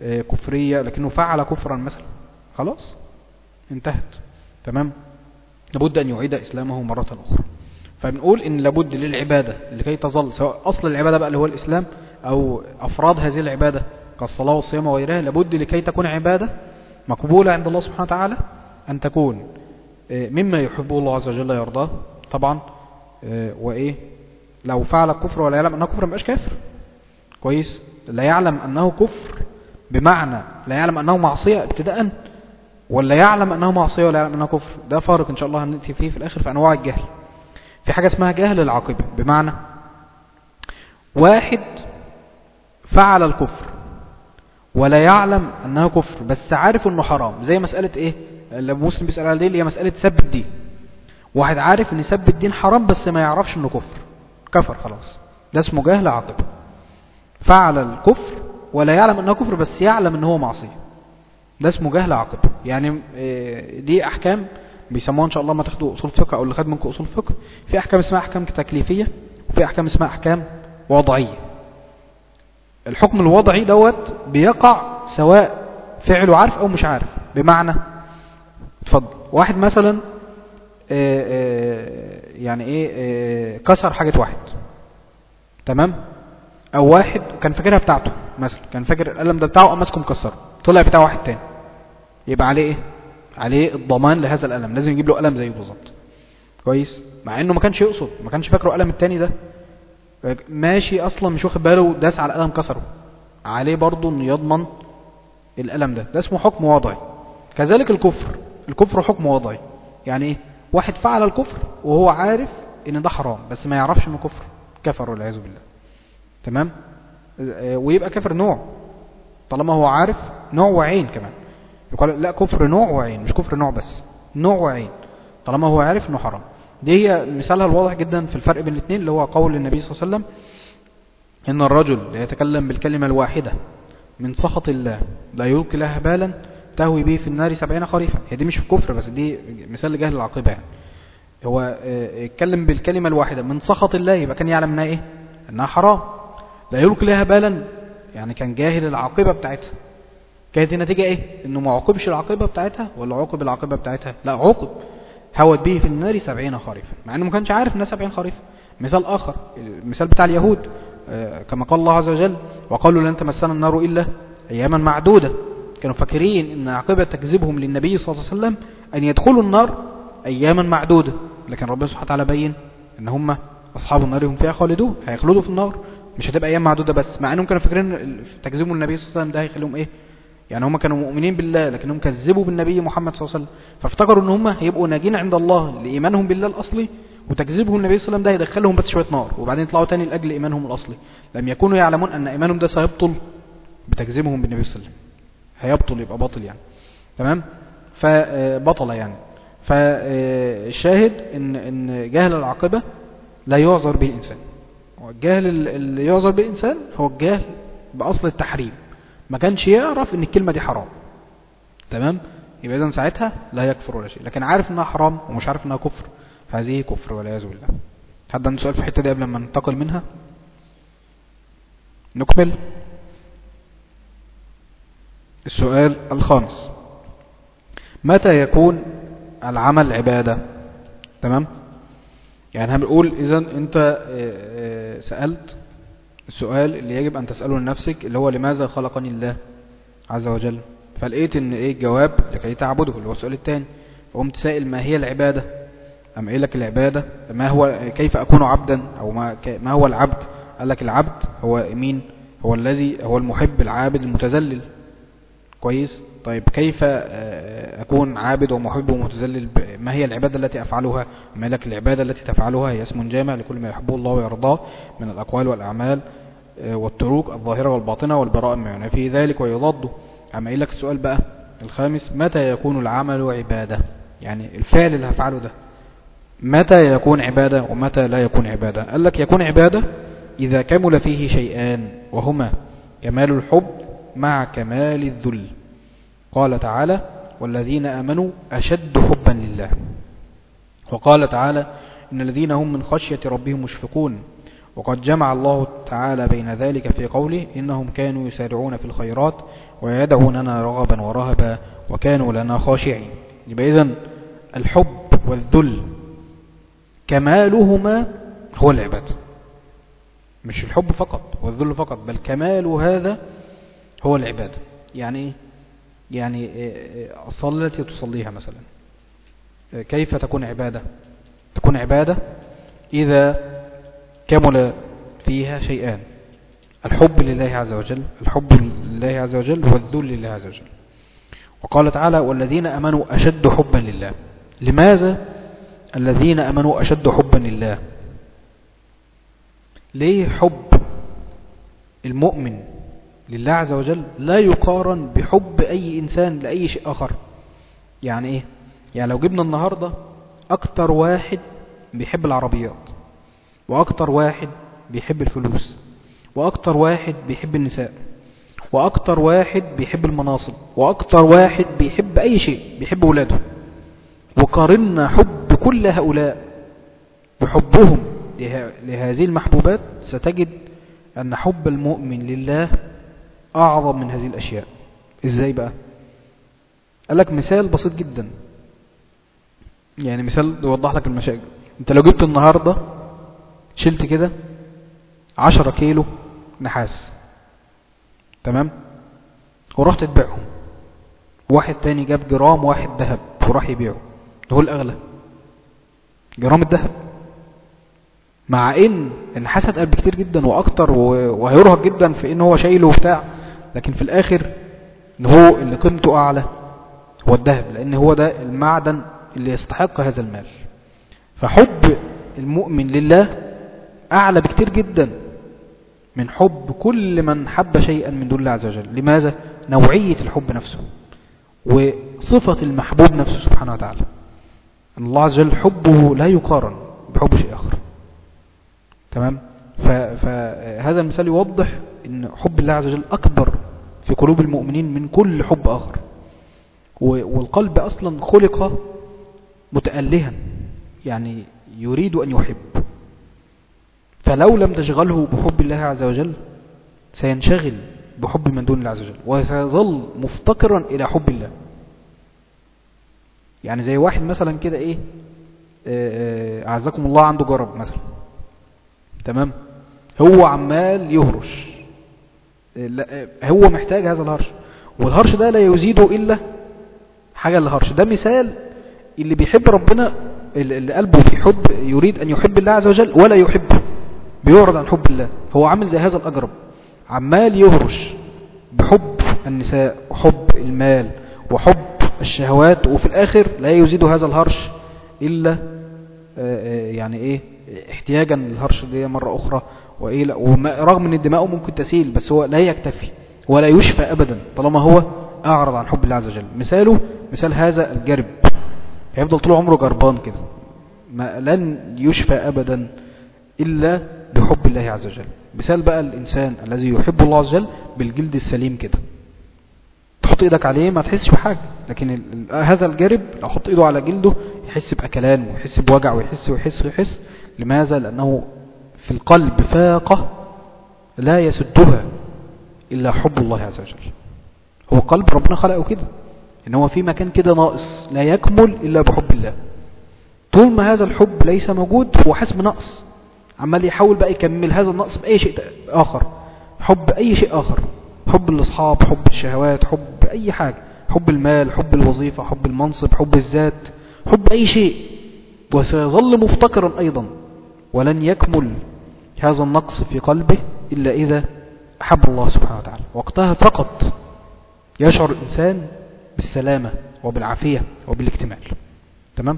كفرية لكنه فعل كفرا مثلا، خلاص انتهت. تمام. لابد أن يعيد إسلامه مرة أخرى. فبنقول إن لابد للعبادة لكي تظل، سواء أصل العبادة بقى اللي هو الإسلام أو أفراد هذه العبادة كالصلاة والصيام وغيرها، لابد لكي تكون عبادة مقبولة عند الله سبحانه وتعالى أن تكون مما يحبه الله عز وجل يرضاه طبعا. وإيه لو فعل الكفر ولا يعلم أنه كفر مبقاش كافر. كويس. لا يعلم أنه كفر بمعنى لا يعلم أنه معصية ابتداء، ولا يعلم أنه معصية ولا يعلم أنه كفر، ده فارق إن شاء الله هنأتي فيه في الآخر في أنواع الجهل. في حاجة اسمها جهل العاقبة، بمعنى واحد فعل الكفر ولا يعلم أنه كفر بس عارف أنه حرام، زي مسألة إيه اللي مسلم بيسأل على دي، اللي هي مسألة سب الدين. واحد عارف أن سب الدين حرام بس ما يعرفش أنه كفر، كفر خلاص، ده اسمه جهل عاقبة. فعل الكفر ولا يعلم أنه كفر بس يعلم أنه معصية، ده اسمه جهل عاقبة. يعني دي أحكام بيسموها إن شاء الله ما تاخدوا أصول فقه أو اللي خد منكم أصول فقه، في أحكام اسمها أحكام تكليفية وفي أحكام اسمها أحكام وضعية. الحكم الوضعي دوت بيقع سواء فعله عارف أو مش عارف، بمعنى اتفضل واحد مثلا يعني ايه كسر حاجة واحد، تمام، او واحد كان فاكرها بتاعته مثلا، كان فاكر القلم ده بتاعه قام ماسكه مكسره طلع بتاع واحد تاني، يبقى عليه ايه؟ عليه الضمان لهذا القلم، لازم يجيب له قلم زيه بالظبط، كويس، مع انه ما كانش يقصد، ما كانش فاكره القلم التاني ده، ماشي اصلا مش واخد باله، داس على القلم كسره، عليه برضه انه يضمن القلم ده، ده اسمه حكم وضعي. كذلك الكفر، الكفر حكم وضعي. يعني ايه؟ واحد فعل الكفر وهو عارف ان ده حرام بس ما يعرفش انه كفر، كفر والعياذ بالله، تمام، ويبقى كفر نوع، طالما هو عارف نوع وعين كمان، يقول لا كفر نوع وعين، مش كفر نوع بس، نوع وعين، طالما هو عارف انه حرام. دي هي مثالها الواضح جدا في الفرق بين الاثنين، اللي هو قول النبي صلى الله عليه وسلم ان الرجل يتكلم بالكلمة الواحدة من سخط الله لا يلقي لها بالا تهوي به في النار سبعين خريفا. هي دي مش في كفر بس، دي مثال لجهل العاقبة. يعني هو يتكلم بالكلمة الواحدة من سخط الله، يبقى كان يعلم انها ايه؟ انها حرام. لا يلقي لها بالا يعني كان جاهل العاقبة بتاعتها. كانت النتيجة ايه؟ انه ما عوقبش العاقبة بتاعتها ولا عوقب العاقبة بتاعتها؟ لا عوقب، هوت به في النار سبعين خريفا، مع انه ما كانش عارف انها سبعين خريفا. مثال اخر، المثال بتاع اليهود، كما قال الله عز وجل وقالوا لن تمسنا النار الا اياما معدودة. كانوا فاكرين ان عاقبة تكذيبهم للنبي صلى الله عليه وسلم ان يدخلوا النار اياما معدودة، لكن ربنا سبحانه وتعالى بين ان هم اصحاب النار هم فيها خالدون، هيخلدوا في النار، مش هتبقى ايام معدودة بس، مع انهم كانوا فاكرين تكذيبهم للنبي صلى الله عليه وسلم ده هيخليهم ايه؟ يعني هم كانوا مؤمنين بالله لكنهم كذبوا بالنبي محمد صلى الله عليه وسلم، فافتكروا ان هم هيبقوا ناجين عند الله لإيمانهم بالله الأصلي، وتكذيبهم النبي صلى الله عليه وسلم ده هيدخلهم بس شوية نار وبعدين يطلعوا تاني لأجل إيمانهم الأصلي. لم يكونوا يعلمون أن إيمانهم ده سيبطل بتكذيبهم بالنبي صلى الله عليه وسلم، هيبطل يبقى باطل يعني، تمام، فبطل يعني. فالشاهد ان ان جهل العاقبة لا يعذر به الإنسان. الجهل اللي يعذر به الإنسان هو الجهل بأصل التحريم، ما كانش يعرف ان الكلمة دي حرام، تمام، يبقى اذا ساعتها لا يكفر ولا شيء، لكن عارف انها حرام ومش عارف انها كفر، هذه كفر والعياذ بالله. حد عنده سؤال في الحتة دي قبل ما ننتقل منها؟ نكمل. السؤال الخامس: متى يكون العمل عبادة؟ تمام، يعني هنقول اذا انت سألت السؤال اللي يجب ان تسأله لنفسك، اللي هو لماذا خلقني الله عز وجل، فلقيت ان ايه الجواب؟ لكي تعبده، اللي هو السؤال الثاني. فقمت سائل ما هي العبادة، أم قايل لك العبادة ما هو، كيف أكون عبدا، أو ما, ما هو العبد؟ قال لك العبد هو مين؟ هو الذي هو المحب العابد المتذلل، كويس. طيب كيف أكون عابد ومحب ومتذلل؟ ما هي العبادة التي أفعلها؟ ما لك العبادة التي تفعلها هي اسم جامع لكل ما يحبه الله ويرضاه من الأقوال والأعمال والتروك الظاهرة والباطنة والبراءة مما ينافي ذلك ويضاده. أما قايل لك السؤال بقى الخامس: متى يكون العمل عبادة؟ يعني الفعل اللي هفعله ده متى يكون عبادة ومتى لا يكون عبادة؟ قال لك يكون عبادة إذا كمل فيه شيئان، وهما كمال الحب مع كمال الذل. قال تعالى: والذين آمنوا أشد حبا لله. وقال تعالى: إن الذين هم من خشية ربهم مشفقون. وقد جمع الله تعالى بين ذلك في قوله: إنهم كانوا يسارعون في الخيرات ويدعوننا رغبا ورهبا وكانوا لنا خاشعين. يبقى إذن الحب والذل كمالهما هو العبادة، مش الحب فقط والذل فقط، بل كمال هذا هو العبادة. يعني يعني الصلاة التي تصليها مثلا كيف تكون عبادة؟ تكون عبادة إذا كمل فيها شيئان: الحب لله عز وجل، الحب لله عز وجل والذل لله عز وجل. وقال تعالى: والذين أمنوا أشد حبا لله. لماذا الذين أمنوا أشد حبا لله. ليه حب المؤمن لله عز وجل لا يقارن بحب أي إنسان لأي شيء آخر؟ يعني إيه؟ يعني لو جبنا النهاردة أكتر واحد بيحب العربيات، وأكتر واحد بيحب الفلوس، وأكتر واحد بيحب النساء، وأكتر واحد بيحب المناصب، وأكتر واحد بيحب أي شيء، بيحب ولاده، وقارنا حب كل هؤلاء بحبهم لهذه المحبوبات، ستجد أن حب المؤمن لله أعظم من هذه الأشياء. إزاي بقى؟ قال لك مثال بسيط جدا، يعني مثال يوضح لك المشاكل. انت لو جبت النهاردة شلت كده عشرة كيلو نحاس، تمام، ورحت تبيعهم، واحد تاني جاب جرام واحد ذهب وراح يبيعه، هو الأغلى جرام الذهب، مع ان النحاس هتقل بكتير جدا واكتر وهيرهق جدا في ان هو شايله وبتاع، لكن في الاخر ان هو اللي قيمته اعلى هو الذهب، لان هو ده المعدن اللي يستحق هذا المال. فحب المؤمن لله اعلى بكتير جدا من حب كل من حب شيئا من دون الله عز وجل. لماذا؟ نوعية الحب نفسه وصفة المحبوب نفسه سبحانه وتعالى. أن الله عز وجل حبه لا يقارن بحب شيء آخر، تمام. فهذا المثال يوضح أن حب الله عز وجل أكبر في قلوب المؤمنين من كل حب آخر. والقلب أصلا خلق متألها، يعني يريد أن يحب، فلو لم تشغله بحب الله عز وجل سينشغل بحب من دون الله عز وجل، وسيظل مفتقرا إلى حب الله. يعني زي واحد مثلا كده إيه، أعزكم الله، عنده جرب مثلا، تمام، هو عمال يهرش، هو محتاج هذا الهرش، والهرش ده لا يزيده إلا حاجة الهرش. ده مثال اللي بيحب ربنا، اللي قلبه بيحب يريد أن يحب الله عز وجل ولا يحبه، بيعرض عن حب الله، هو عامل زي هذا الأجرب، عمال يهرش بحب النساء وحب المال وحب الشهوات، وفي الآخر لا يزيد هذا الهرش إلا يعني إيه احتياجا للهرش دي مرة أخرى، وإيه، ورغم أن دماؤه ممكن تسيل، بس هو لا يكتفي ولا يشفى أبدا طالما هو أعرض عن حب الله عز وجل. مثاله مثال هذا الجرب، هيفضل طول عمره جربان كده، ما لن يشفى أبدا إلا بحب الله عز وجل. مثال بقى الإنسان الذي يحب الله عز وجل بالجلد السليم كده، تحط إيدك عليه ما تحسش بحاجة، لكن هذا الجرب لو حط إيده على جلده يحس بأكلان ويحس بوجع ويحس ويحس ويحس. لماذا؟ لأنه في القلب فاقة لا يسدها إلا حب الله عز وجل. هو قلب ربنا خلقه كده، إن هو في مكان كده ناقص لا يكمل إلا بحب الله. طول ما هذا الحب ليس موجود هو حاسس بنقص، عمال يحاول بقى يكمل هذا النقص بأي شيء آخر، حب أي شيء آخر، حب الأصحاب، حب الشهوات، حب أي حاجة، حب المال، حب الوظيفة، حب المنصب، حب الذات، حب أي شيء، وسيظل مفتقرا أيضا، ولن يكمل هذا النقص في قلبه إلا إذا أحب الله سبحانه وتعالى. وقتها فقط يشعر الإنسان بالسلامة وبالعافية وبالاكتمال، تمام.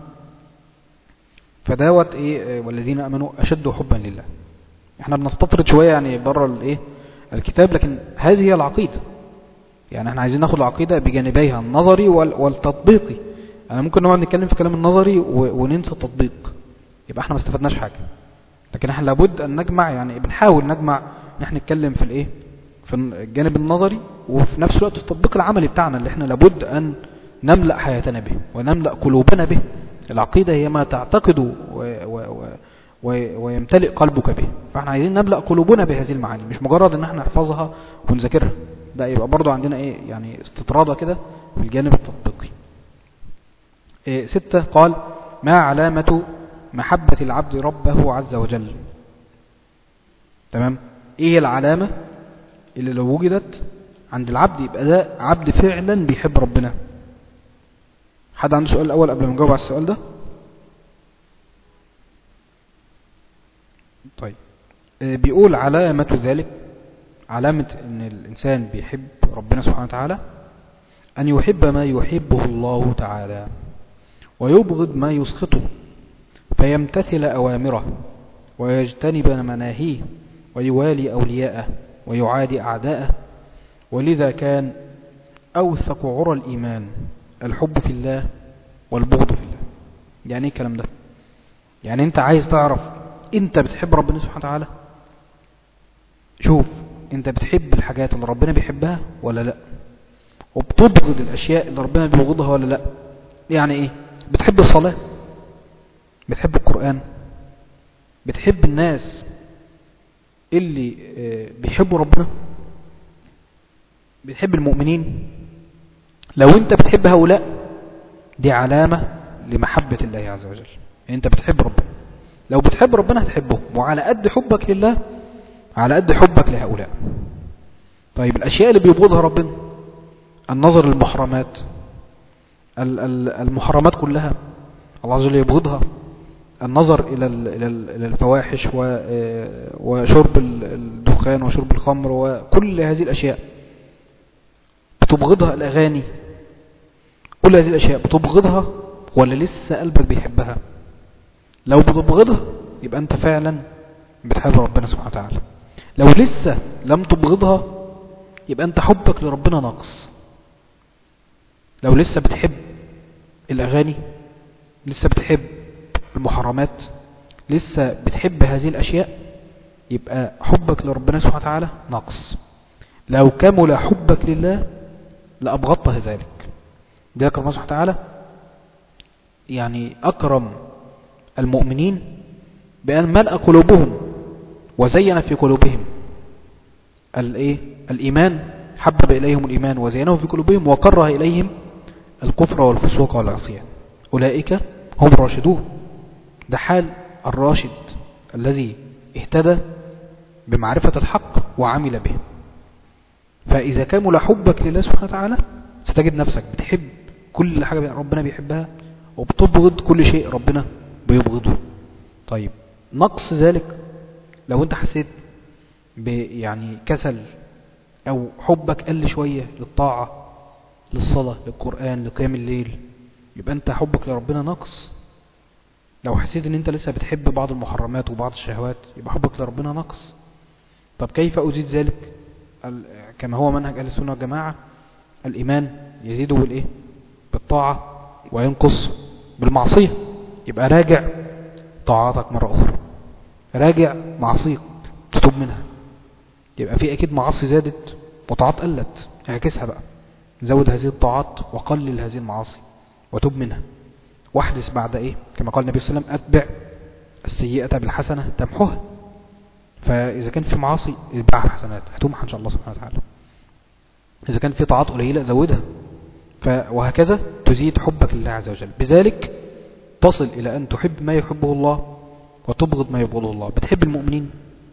فداوت إيه والذين أمنوا أشد حبا لله. احنا بنستطرد شوية يعني برا الايه الكتاب، لكن هذه هي العقيدة. يعني احنا عايزين ناخد العقيدة بجانبيها النظري والتطبيقي. انا ممكن نقعد نتكلم في كلام النظري وننسى التطبيق، يبقى احنا ما استفدناش حاجة. لكن احنا لابد ان نجمع، يعني بنحاول نجمع نحن نتكلم في الايه في الجانب النظري، وفي نفس الوقت التطبيق العملي بتاعنا اللي احنا لابد ان نملأ حياتنا به ونملأ قلوبنا به. العقيدة هي ما تعتقد و و و ويمتلئ قلبك به. فاحنا عايزين نملأ قلوبنا بهذه المعاني، مش مجرد ان احنا نحفظها ونذاكرها، ده يبقى برضو عندنا ايه يعني استطرادة كده في الجانب التطبيقي. إيه ستة، قال: ما علامة محبة العبد ربه عز وجل؟ تمام. ايه العلامة اللي لو وجدت عند العبد يبقى ده عبد فعلا بيحب ربنا؟ حد عنده سؤال الاول قبل ما نجاوب على السؤال ده؟ طيب، بيقول علامة ذلك، علامة ان الانسان بيحب ربنا سبحانه وتعالى ان يحب ما يحبه الله تعالى ويبغض ما يسخطه. فيمتثل أوامره ويجتنب مناهيه ويوالي أولياءه ويعادي أعداءه. ولذا كان أوثق عرى الإيمان الحب في الله والبغض في الله. يعني ايه الكلام ده؟ يعني انت عايز تعرف انت بتحب ربنا سبحانه وتعالى؟ شوف انت بتحب الحاجات اللي ربنا بيحبها ولا لا، وبتبغض الاشياء اللي ربنا بيبغضها ولا لا. يعني ايه؟ بتحب الصلاة، بتحب القرآن، بتحب الناس اللي بيحبوا ربنا، بتحب المؤمنين. لو انت بتحب هؤلاء دي علامة لمحبة الله عز وجل. انت بتحب ربنا، لو بتحب ربنا هتحبه، وعلى قد حبك لله على قد حبك لهؤلاء. طيب الاشياء اللي بيبغضها ربنا، النظر للمحرمات، المحرمات كلها الله عز وجل يبغضها. النظر الى الى الفواحش وشرب الدخان وشرب الخمر وكل هذه الاشياء بتبغضها. الاغاني، كل هذه الاشياء بتبغضها ولا لسه قلبك بيحبها؟ لو بتبغضها يبقى انت فعلا بتحب ربنا سبحانه وتعالى. لو لسه لم تبغضها يبقى انت حبك لربنا ناقص. لو لسه بتحب الاغاني، لسه بتحب المحرمات، لسه بتحب هذه الاشياء، يبقى حبك لربنا سبحانه وتعالى ناقص. لو كمل حبك لله لأبغضته ذلك. ده الله سبحانه وتعالى يعني أكرم المؤمنين بأن ملأ قلوبهم وزين في قلوبهم الايه الإيمان، حبب إليهم الإيمان وزينه في قلوبهم وكره إليهم الكفر والفسوق والعصيان. أولئك هم الراشدون. ده حال الراشد الذي اهتدى بمعرفة الحق وعمل به. فإذا كمل حبك لله سبحانه وتعالى ستجد نفسك بتحب كل حاجة ربنا بيحبها وبتبغض كل شيء ربنا بيبغضه. طيب نقص ذلك لو انت حسيت يعني كسل او حبك قل شوية للطاعة، للصلاة، للقرآن، لقيام الليل، يبقى انت حبك لربنا نقص. لو حسيت ان انت لسه بتحب بعض المحرمات وبعض الشهوات يبقى حبك لربنا نقص. طب كيف أزيد ذلك؟ كما هو منهج أهل السنة والجماعة، الإيمان يزيد بالإيه؟ بالطاعة وينقص بالمعصية. يبقى راجع طاعاتك مرة أخرى، راجع معصيك تتوب منها. يبقى في أكيد معاصي زادت وطاعات قلت، اعكسها بقى، زود هذه الطاعات وقلل هذه المعاصي وتوب منها. واحدث بعد إيه؟ كما قال النبي صلى الله عليه وسلم أتبع السيئة بالحسنة تمحوها. فإذا كان في معاصي اتبعها حسنات هتمحى إن شاء الله سبحانه وتعالى. إذا كان في طاعات قليلة زودها. وهكذا تزيد حبك لله عز وجل. بذلك تصل إلى أن تحب ما يحبه الله وتبغض ما يبغضه الله. بتحب المؤمنين،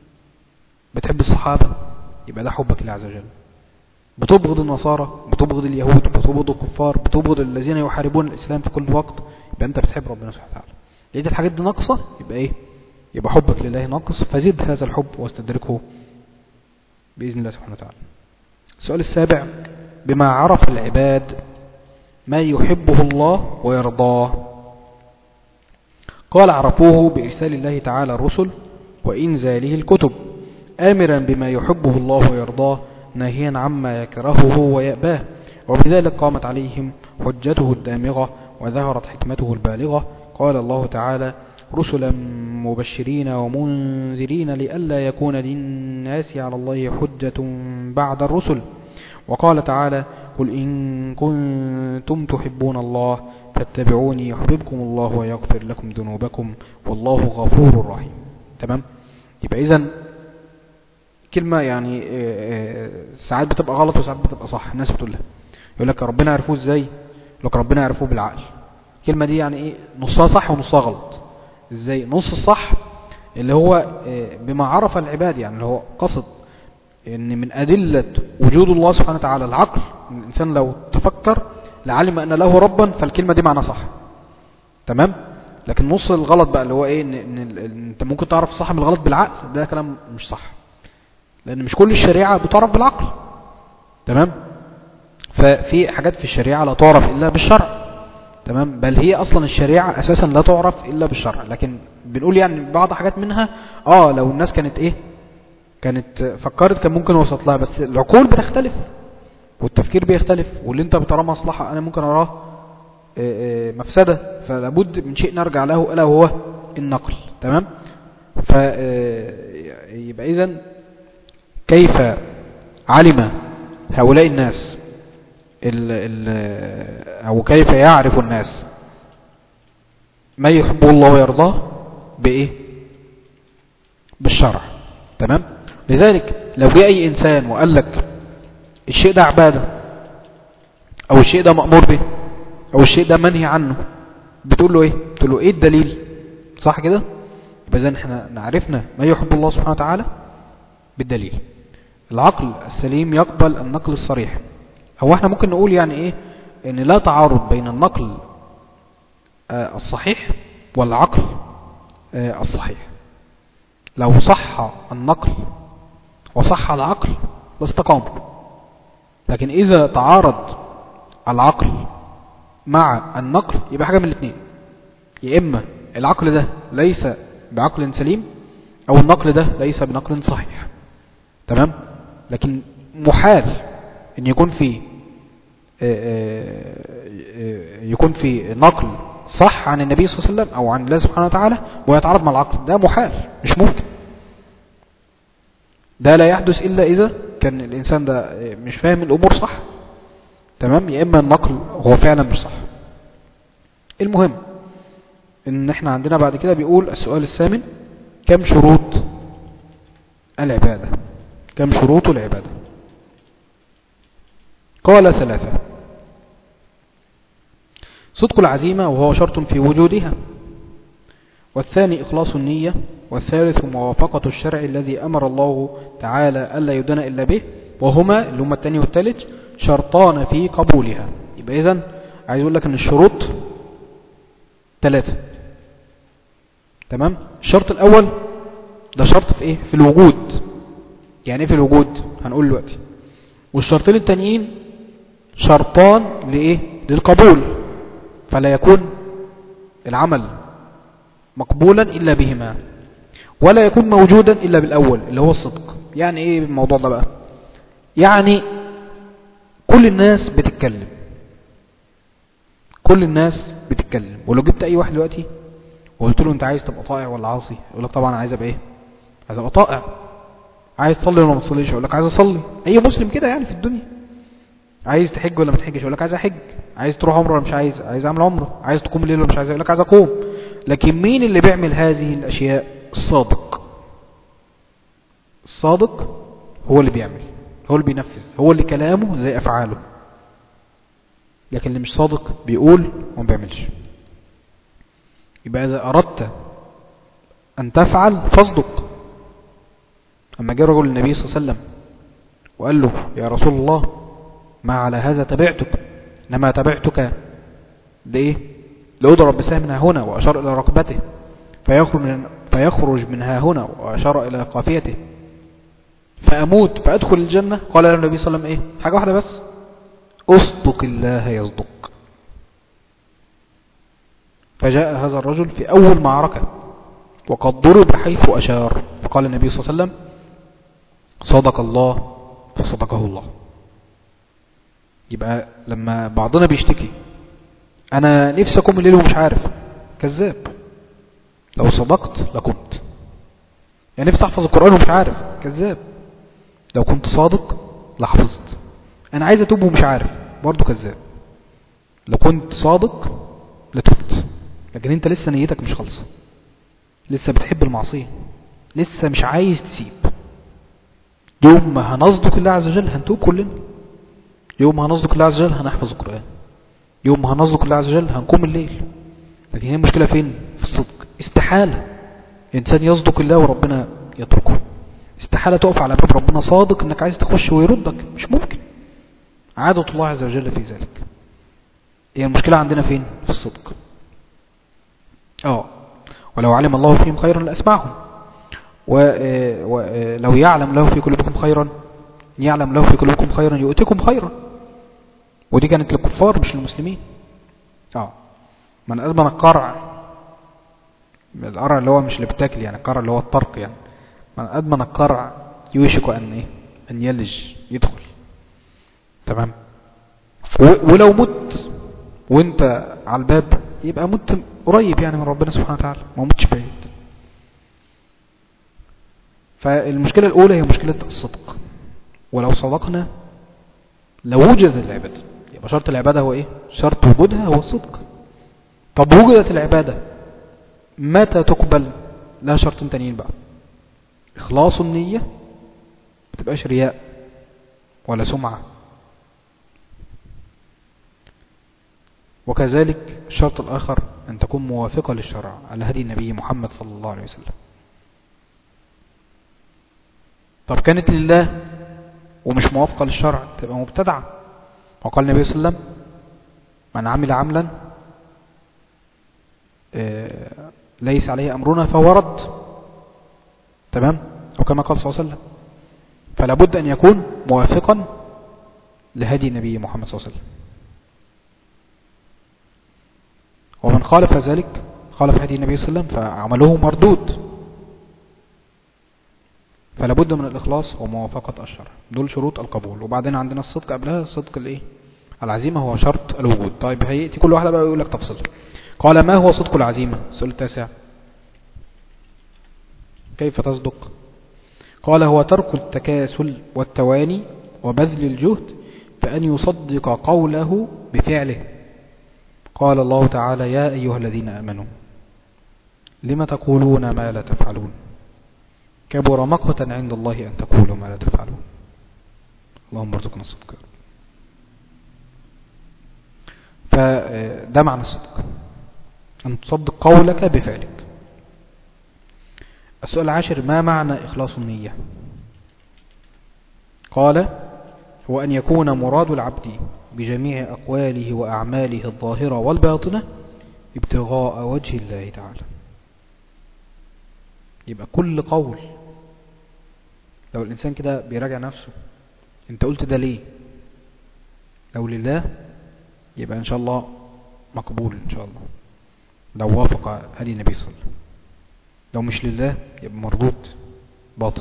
بتحب الصحابة، يبقى ده حبك لله عز وجل. بتبغض النصارى، بتبغض اليهود، بتبغض الكفار، بتبغض الذين يحاربون الإسلام في كل وقت، يبقى أنت بتحب ربنا سبحانه وتعالى. لقيت الحاجات دي ناقصة يبقى إيه؟ يبقى حبك لله ناقص. فزد هذا الحب واستدركه بإذن الله سبحانه وتعالى. السؤال السابع: بما عرف العباد ما يحبه الله ويرضاه. قال: عرفوه بإرسال الله تعالى الرسل وإنزاله الكتب، آمرا بما يحبه الله ويرضاه، ناهيا عما يكرهه ويأباه، وبذلك قامت عليهم حجته الدامغة وظهرت حكمته البالغة. قال الله تعالى: رسلا مبشرين ومنذرين لئلا يكون للناس على الله حجة بعد الرسل. وقال تعالى: قل إن كنتم تحبون الله فاتبعوني يحببكم الله ويغفر لكم ذنوبكم والله غفور رحيم. تمام؟ يبقى إذن كلمة يعني ساعات بتبقى غلط وساعات بتبقى صح. الناس بتقول لها يقول لك ربنا يعرفوه ازاي؟ يقول لك ربنا يعرفوه بالعقل. الكلمة دي يعني ايه؟ نصها صح ونصها غلط. ازاي؟ نص الصح اللي هو بما عرف العباد، يعني اللي هو قصد ان من أدلة وجود الله سبحانه وتعالى العقل. الإنسان لو تفكر لعلم أن له ربا، فالكلمة دي معنى صح. تمام؟ لكن نص الغلط بقى اللي هو ايه؟ ان, إن, إن انت ممكن تعرف الصح من الغلط بالعقل، ده كلام مش صح، لأن مش كل الشريعة بتعرف بالعقل. تمام؟ ففي حاجات في الشريعة لا تعرف إلا بالشرع. تمام، بل هي اصلا الشريعة اساسا لا تعرف الا بالشرع، لكن بنقول يعني بعض حاجات منها اه لو الناس كانت ايه كانت فكرت كان ممكن وصلت لها، بس العقول بتختلف والتفكير بيختلف، واللي انت بتراه مصلحة انا ممكن اراه مفسدة، فلابد من شيء نرجع له الا هو النقل. تمام، فيبقى اذن كيف علم هؤلاء الناس ال ال او كيف يعرف الناس ما يحب الله ويرضاه؟ بايه؟ بالشرع. تمام، لذلك لو جاء اي انسان وقال لك الشيء ده عبادة او الشيء ده مأمور به او الشيء ده منهي عنه، بتقول له ايه؟ بتقول له ايه الدليل؟ صح كده؟ يبقى اذا احنا نعرفنا ما يحب الله سبحانه وتعالى بالدليل. العقل السليم يقبل النقل الصريح. هو احنا ممكن نقول يعني ايه ان لا تعارض بين النقل آه الصحيح والعقل آه الصحيح. لو صح النقل وصح العقل لاستقاموا، لكن اذا تعارض العقل مع النقل يبقى حاجة من الاثنين، يا اما العقل ده ليس بعقل سليم او النقل ده ليس بنقل صحيح. تمام، لكن محال ان يكون في يكون في نقل صح عن النبي صلى الله عليه وسلم او عن الله سبحانه وتعالى ويتعارض مع العقل، ده محال، مش ممكن. ده لا يحدث الا اذا كان الانسان ده مش فاهم الامور صح. تمام، يا اما النقل هو فعلا مش صح. المهم ان احنا عندنا بعد كده بيقول السؤال الثامن: كم شروط العبادة؟ كم شروط العبادة؟ قال ثلاثة: صدق العزيمة وهو شرط في وجودها، والثاني إخلاص النية، والثالث موافقة الشرع الذي أمر الله تعالى ألا يدن إلا به، وهما اللي هما الثاني والثالث شرطان في قبولها. يبقى إذن عايز أقول لك أن الشروط ثلاثة. تمام، الشرط الأول ده شرط في إيه؟ في الوجود. يعني إيه في الوجود؟ هنقول دلوقتي. والشرطين التانيين شرطان لإيه؟ للقبول، فلا يكون العمل مقبولا إلا بهما، ولا يكون موجودا إلا بالأول اللي هو الصدق. يعني إيه الموضوع ده بقى؟ يعني كل الناس بتتكلم، كل الناس بتتكلم، ولو جبت أي واحد دلوقتي وقلت له أنت عايز تبقى طائع ولا عاصي؟ يقول لك طبعا عايز أبقى إيه؟ عايز أبقى طائع. عايز تصلي ولا ما تصليش؟ يقول لك عايز أصلي. أي مسلم كده يعني في الدنيا. عايز تحج ولا ما تحجش؟ يقول لك عايز أحج. عايز تروح عمره ولا مش عايز؟ عايز أعمل عمره. عايز تقوم الليل ولا مش عايز؟ يقول لك عايز أقوم. لكن مين اللي بيعمل هذه الأشياء؟ الصادق. الصادق هو اللي بيعمل، هو اللي بينفذ، هو اللي كلامه زي أفعاله. لكن اللي مش صادق بيقول وما بيعملش. يبقى إذا أردت أن تفعل فاصدق. أما جاء رجل النبي صلى الله عليه وسلم وقال له يا رسول الله ما على هذا تبعتك، إنما تبعتك لإيه؟ لأضرب بسهم منها هنا، وأشار إلى ركبته، فيخرج من فيخرج منها هنا، وأشار إلى قافيته، فأموت فأدخل الجنة. قال له النبي صلى الله عليه وسلم إيه؟ حاجة واحدة بس: أصدق الله يصدق. فجاء هذا الرجل في أول معركة وقد ضرب حيث أشار، فقال النبي صلى الله عليه وسلم: صدق الله فصدقه الله. يبقى لما بعضنا بيشتكي أنا نفسي أقوم الليل ومش عارف، كذاب. لو صدقت لقمت. يعني نفسي أحفظ القرآن ومش عارف، كذاب. لو كنت صادق لحفظت. أنا عايز أتوب ومش عارف، برضو كذاب. لو كنت صادق لتوبت. لكن أنت لسه نيتك مش خالصة، لسه بتحب المعصية، لسه مش عايز تسيب. يوم ما هنصدق الله عز وجل هنتوب كلنا. يوم ما هنصدق الله عز وجل هنحفظ القرآن. يوم ما هنصدق الله عز وجل هنقوم الليل. لكن هي المشكلة فين؟ في الصدق. استحالة إنسان يصدق الله وربنا يتركه. استحالة تقف على باب ربنا صادق إنك عايز تخش ويردك، مش ممكن. عادة الله عز وجل في ذلك. هي المشكلة عندنا فين؟ في الصدق. اه ولو علم الله فيهم خيرا لأسمعهم، ولو يعلم له في قلوبكم خيرا يعلم له في قلوبكم خيرا يؤتكم خيرا. ودي كانت للكفار مش للمسلمين. اه من أدمن القرع، القرع اللي هو مش اللي بتاكل يعني، القرع اللي هو الطرق يعني، من أدمن القرع يوشك أن إيه أن يلج يدخل. تمام. ولو مت وانت على الباب يبقى مت قريب يعني من ربنا سبحانه وتعالى، ما متش بعيد. فالمشكلة الأولى هي مشكلة الصدق، ولو صدقنا لوجدت العبادة. يبقى شرط العبادة هو ايه؟ شرط وجودها هو الصدق. طب وجدت العبادة متى تقبل؟ لها شرطين تانيين بقى: إخلاص النية، ما تبقاش رياء ولا سمعة، وكذلك الشرط الآخر أن تكون موافقة للشرع على هدي النبي محمد صلى الله عليه وسلم. طب كانت لله ومش موافقة للشرع تبقى مبتدعة. وقال النبي صلى الله عليه وسلم: من عمل عملا ليس عليه أمرنا فهو رد. تمام. وكما قال صلى الله عليه وسلم. فلا بد أن يكون موافقا لهدي النبي محمد صلى الله عليه وسلم. ومن خالف ذلك خالف هدي النبي صلى الله عليه وسلم فعمله مردود. فلا بد من الإخلاص وموافقة الشرع، دول شروط القبول. وبعدين عندنا الصدق قبلها، صدق الايه؟ العزيمة هو شرط الوجود. طيب هيأتي كل واحدة بقى يقول لك تفصيل. قال: ما هو صدق العزيمة؟ السؤال التاسع: كيف تصدق؟ قال: هو ترك التكاسل والتواني وبذل الجهد فأن يصدق قوله بفعله. قال الله تعالى: يا أيها الذين آمنوا لما تقولون ما لا تفعلون كبر مقتا عند الله أن تقولوا ما لا تفعلون. اللهم ارزقنا الصدق. فده معنى الصدق، أن تصدق قولك بفعلك. السؤال العاشر: ما معنى إخلاص النية؟ قال: هو أن يكون مراد العبد بجميع أقواله وأعماله الظاهرة والباطنة ابتغاء وجه الله تعالى. يبقى كل قول لو الإنسان كده بيراجع نفسه، انت قلت ده ليه؟ لو لله يبقى إن شاء الله مقبول إن شاء الله، لو وافق هدي النبي صلى الله عليه وسلم. لو مش لله يبقى مردود باطل.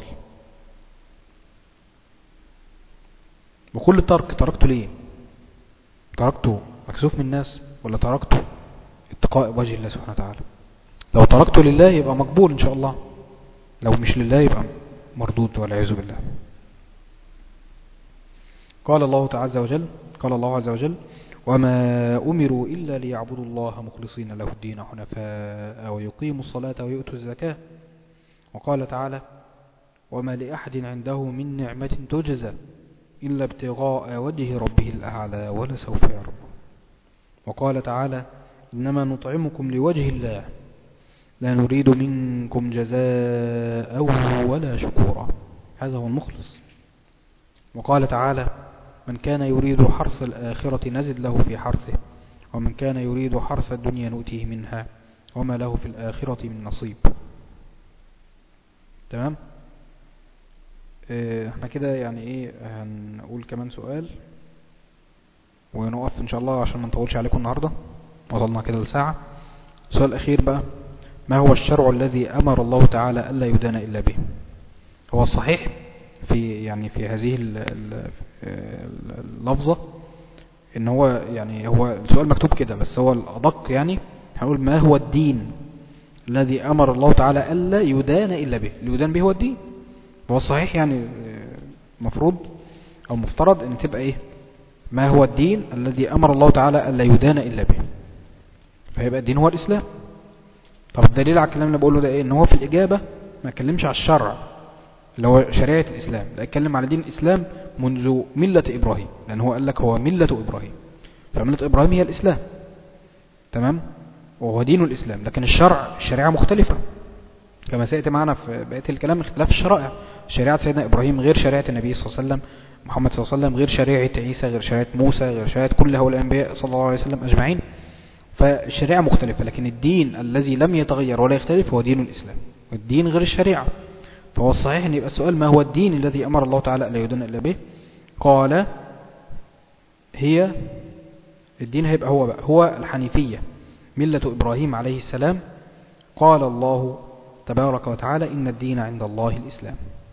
وكل ترك تركته ليه؟ تركته مكسوف من الناس ولا تركته اتقاء وجه الله سبحانه وتعالى؟ لو تركته لله يبقى مقبول إن شاء الله، لو مش لله يبقى مردود والعياذ بالله. قال الله عز وجل قال الله عز وجل: وما أمروا إلا ليعبدوا الله مخلصين له الدين حنفاء ويقيموا الصلاة ويؤتوا الزكاة. وقال تعالى: وما لأحد عنده من نعمة تجزى إلا ابتغاء وجه ربه الأعلى ولسوف يرضى. وقال تعالى: إنما نطعمكم لوجه الله لا نريد منكم جزاء ولا شكورا. هذا هو المخلص. وقال تعالى: من كان يريد حرث الآخرة نزد له في حرثه ومن كان يريد حرث الدنيا نؤتيه منها وما له في الآخرة من نصيب. تمام. اه احنا كده يعني ايه، هنقول كمان سؤال ونقف ان شاء الله عشان ما نطولش عليكم النهاردة، وصلنا كده لساعة. السؤال الأخير بقى: ما هو الشرع الذي أمر الله تعالى ألا يدان إلا به؟ هو الصحيح في يعني في هذه اللفظة ان هو يعني هو السؤال مكتوب كده، بس هو الأدق يعني هنقول: ما هو الدين الذي أمر الله تعالى ألا يدان إلا به؟ اللي يدان به هو الدين. هو الصحيح يعني مفروض أو مفترض ان تبقى ايه؟ ما هو الدين الذي أمر الله تعالى ألا يدان إلا به؟ فيبقى الدين هو الإسلام. طب الدليل على الكلام اللي بقوله ده ايه؟ ان هو في الإجابة ما اتكلمش على الشرع اللي هو شريعة الإسلام، لا اتكلم على دين الإسلام منذ ملة إبراهيم، لأن هو قال لك هو ملة إبراهيم، فملة إبراهيم هي الإسلام. تمام. وهو دين الإسلام، لكن الشرع الشريعة مختلفة كما سيأتي معنا في بقية الكلام. اختلاف الشرائع، شريعة سيدنا إبراهيم غير شريعة النبي صلى الله عليه وسلم محمد صلى الله عليه وسلم، غير شريعة عيسى، غير شريعة موسى، غير شريعة كل هؤلاء الأنبياء صلى الله عليه وسلم أجمعين. فالشريعة مختلفة، لكن الدين الذي لم يتغير ولا يختلف هو دين الإسلام، والدين غير الشريعة. فهو الصحيح أن يبقى السؤال: ما هو الدين الذي أمر الله تعالى ألا يدان إلا به؟ قال: هي الدين هيبقى هو بقى هو الحنيفية، ملة إبراهيم عليه السلام، قال الله تبارك وتعالى إن الدين عند الله الإسلام.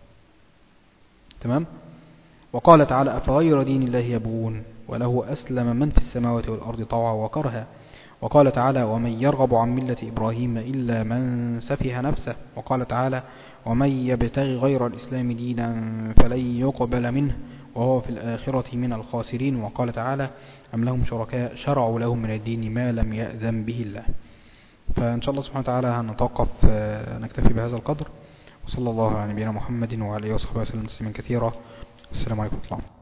تمام. وقال تعالى أفغير دين الله يبغون وله أسلم من في السماوات والأرض طوعا وكرها. وقال تعالى ومن يرغب عن ملة إبراهيم إلا من سفه نفسه. وقال تعالى ومن يبتغي غير الإسلام دينا فلن يقبل منه وهو في الآخرة من الخاسرين. وقال تعالى أم لهم شركاء شرعوا لهم من الدين ما لم يأذن به الله. فإن شاء الله سبحانه وتعالى هنتوقف نكتفي بهذا القدر، وصلى الله على نبينا محمد وعلى آله وصحبه وسلم تسليما كثيرا. السلام عليكم ورحمة الله.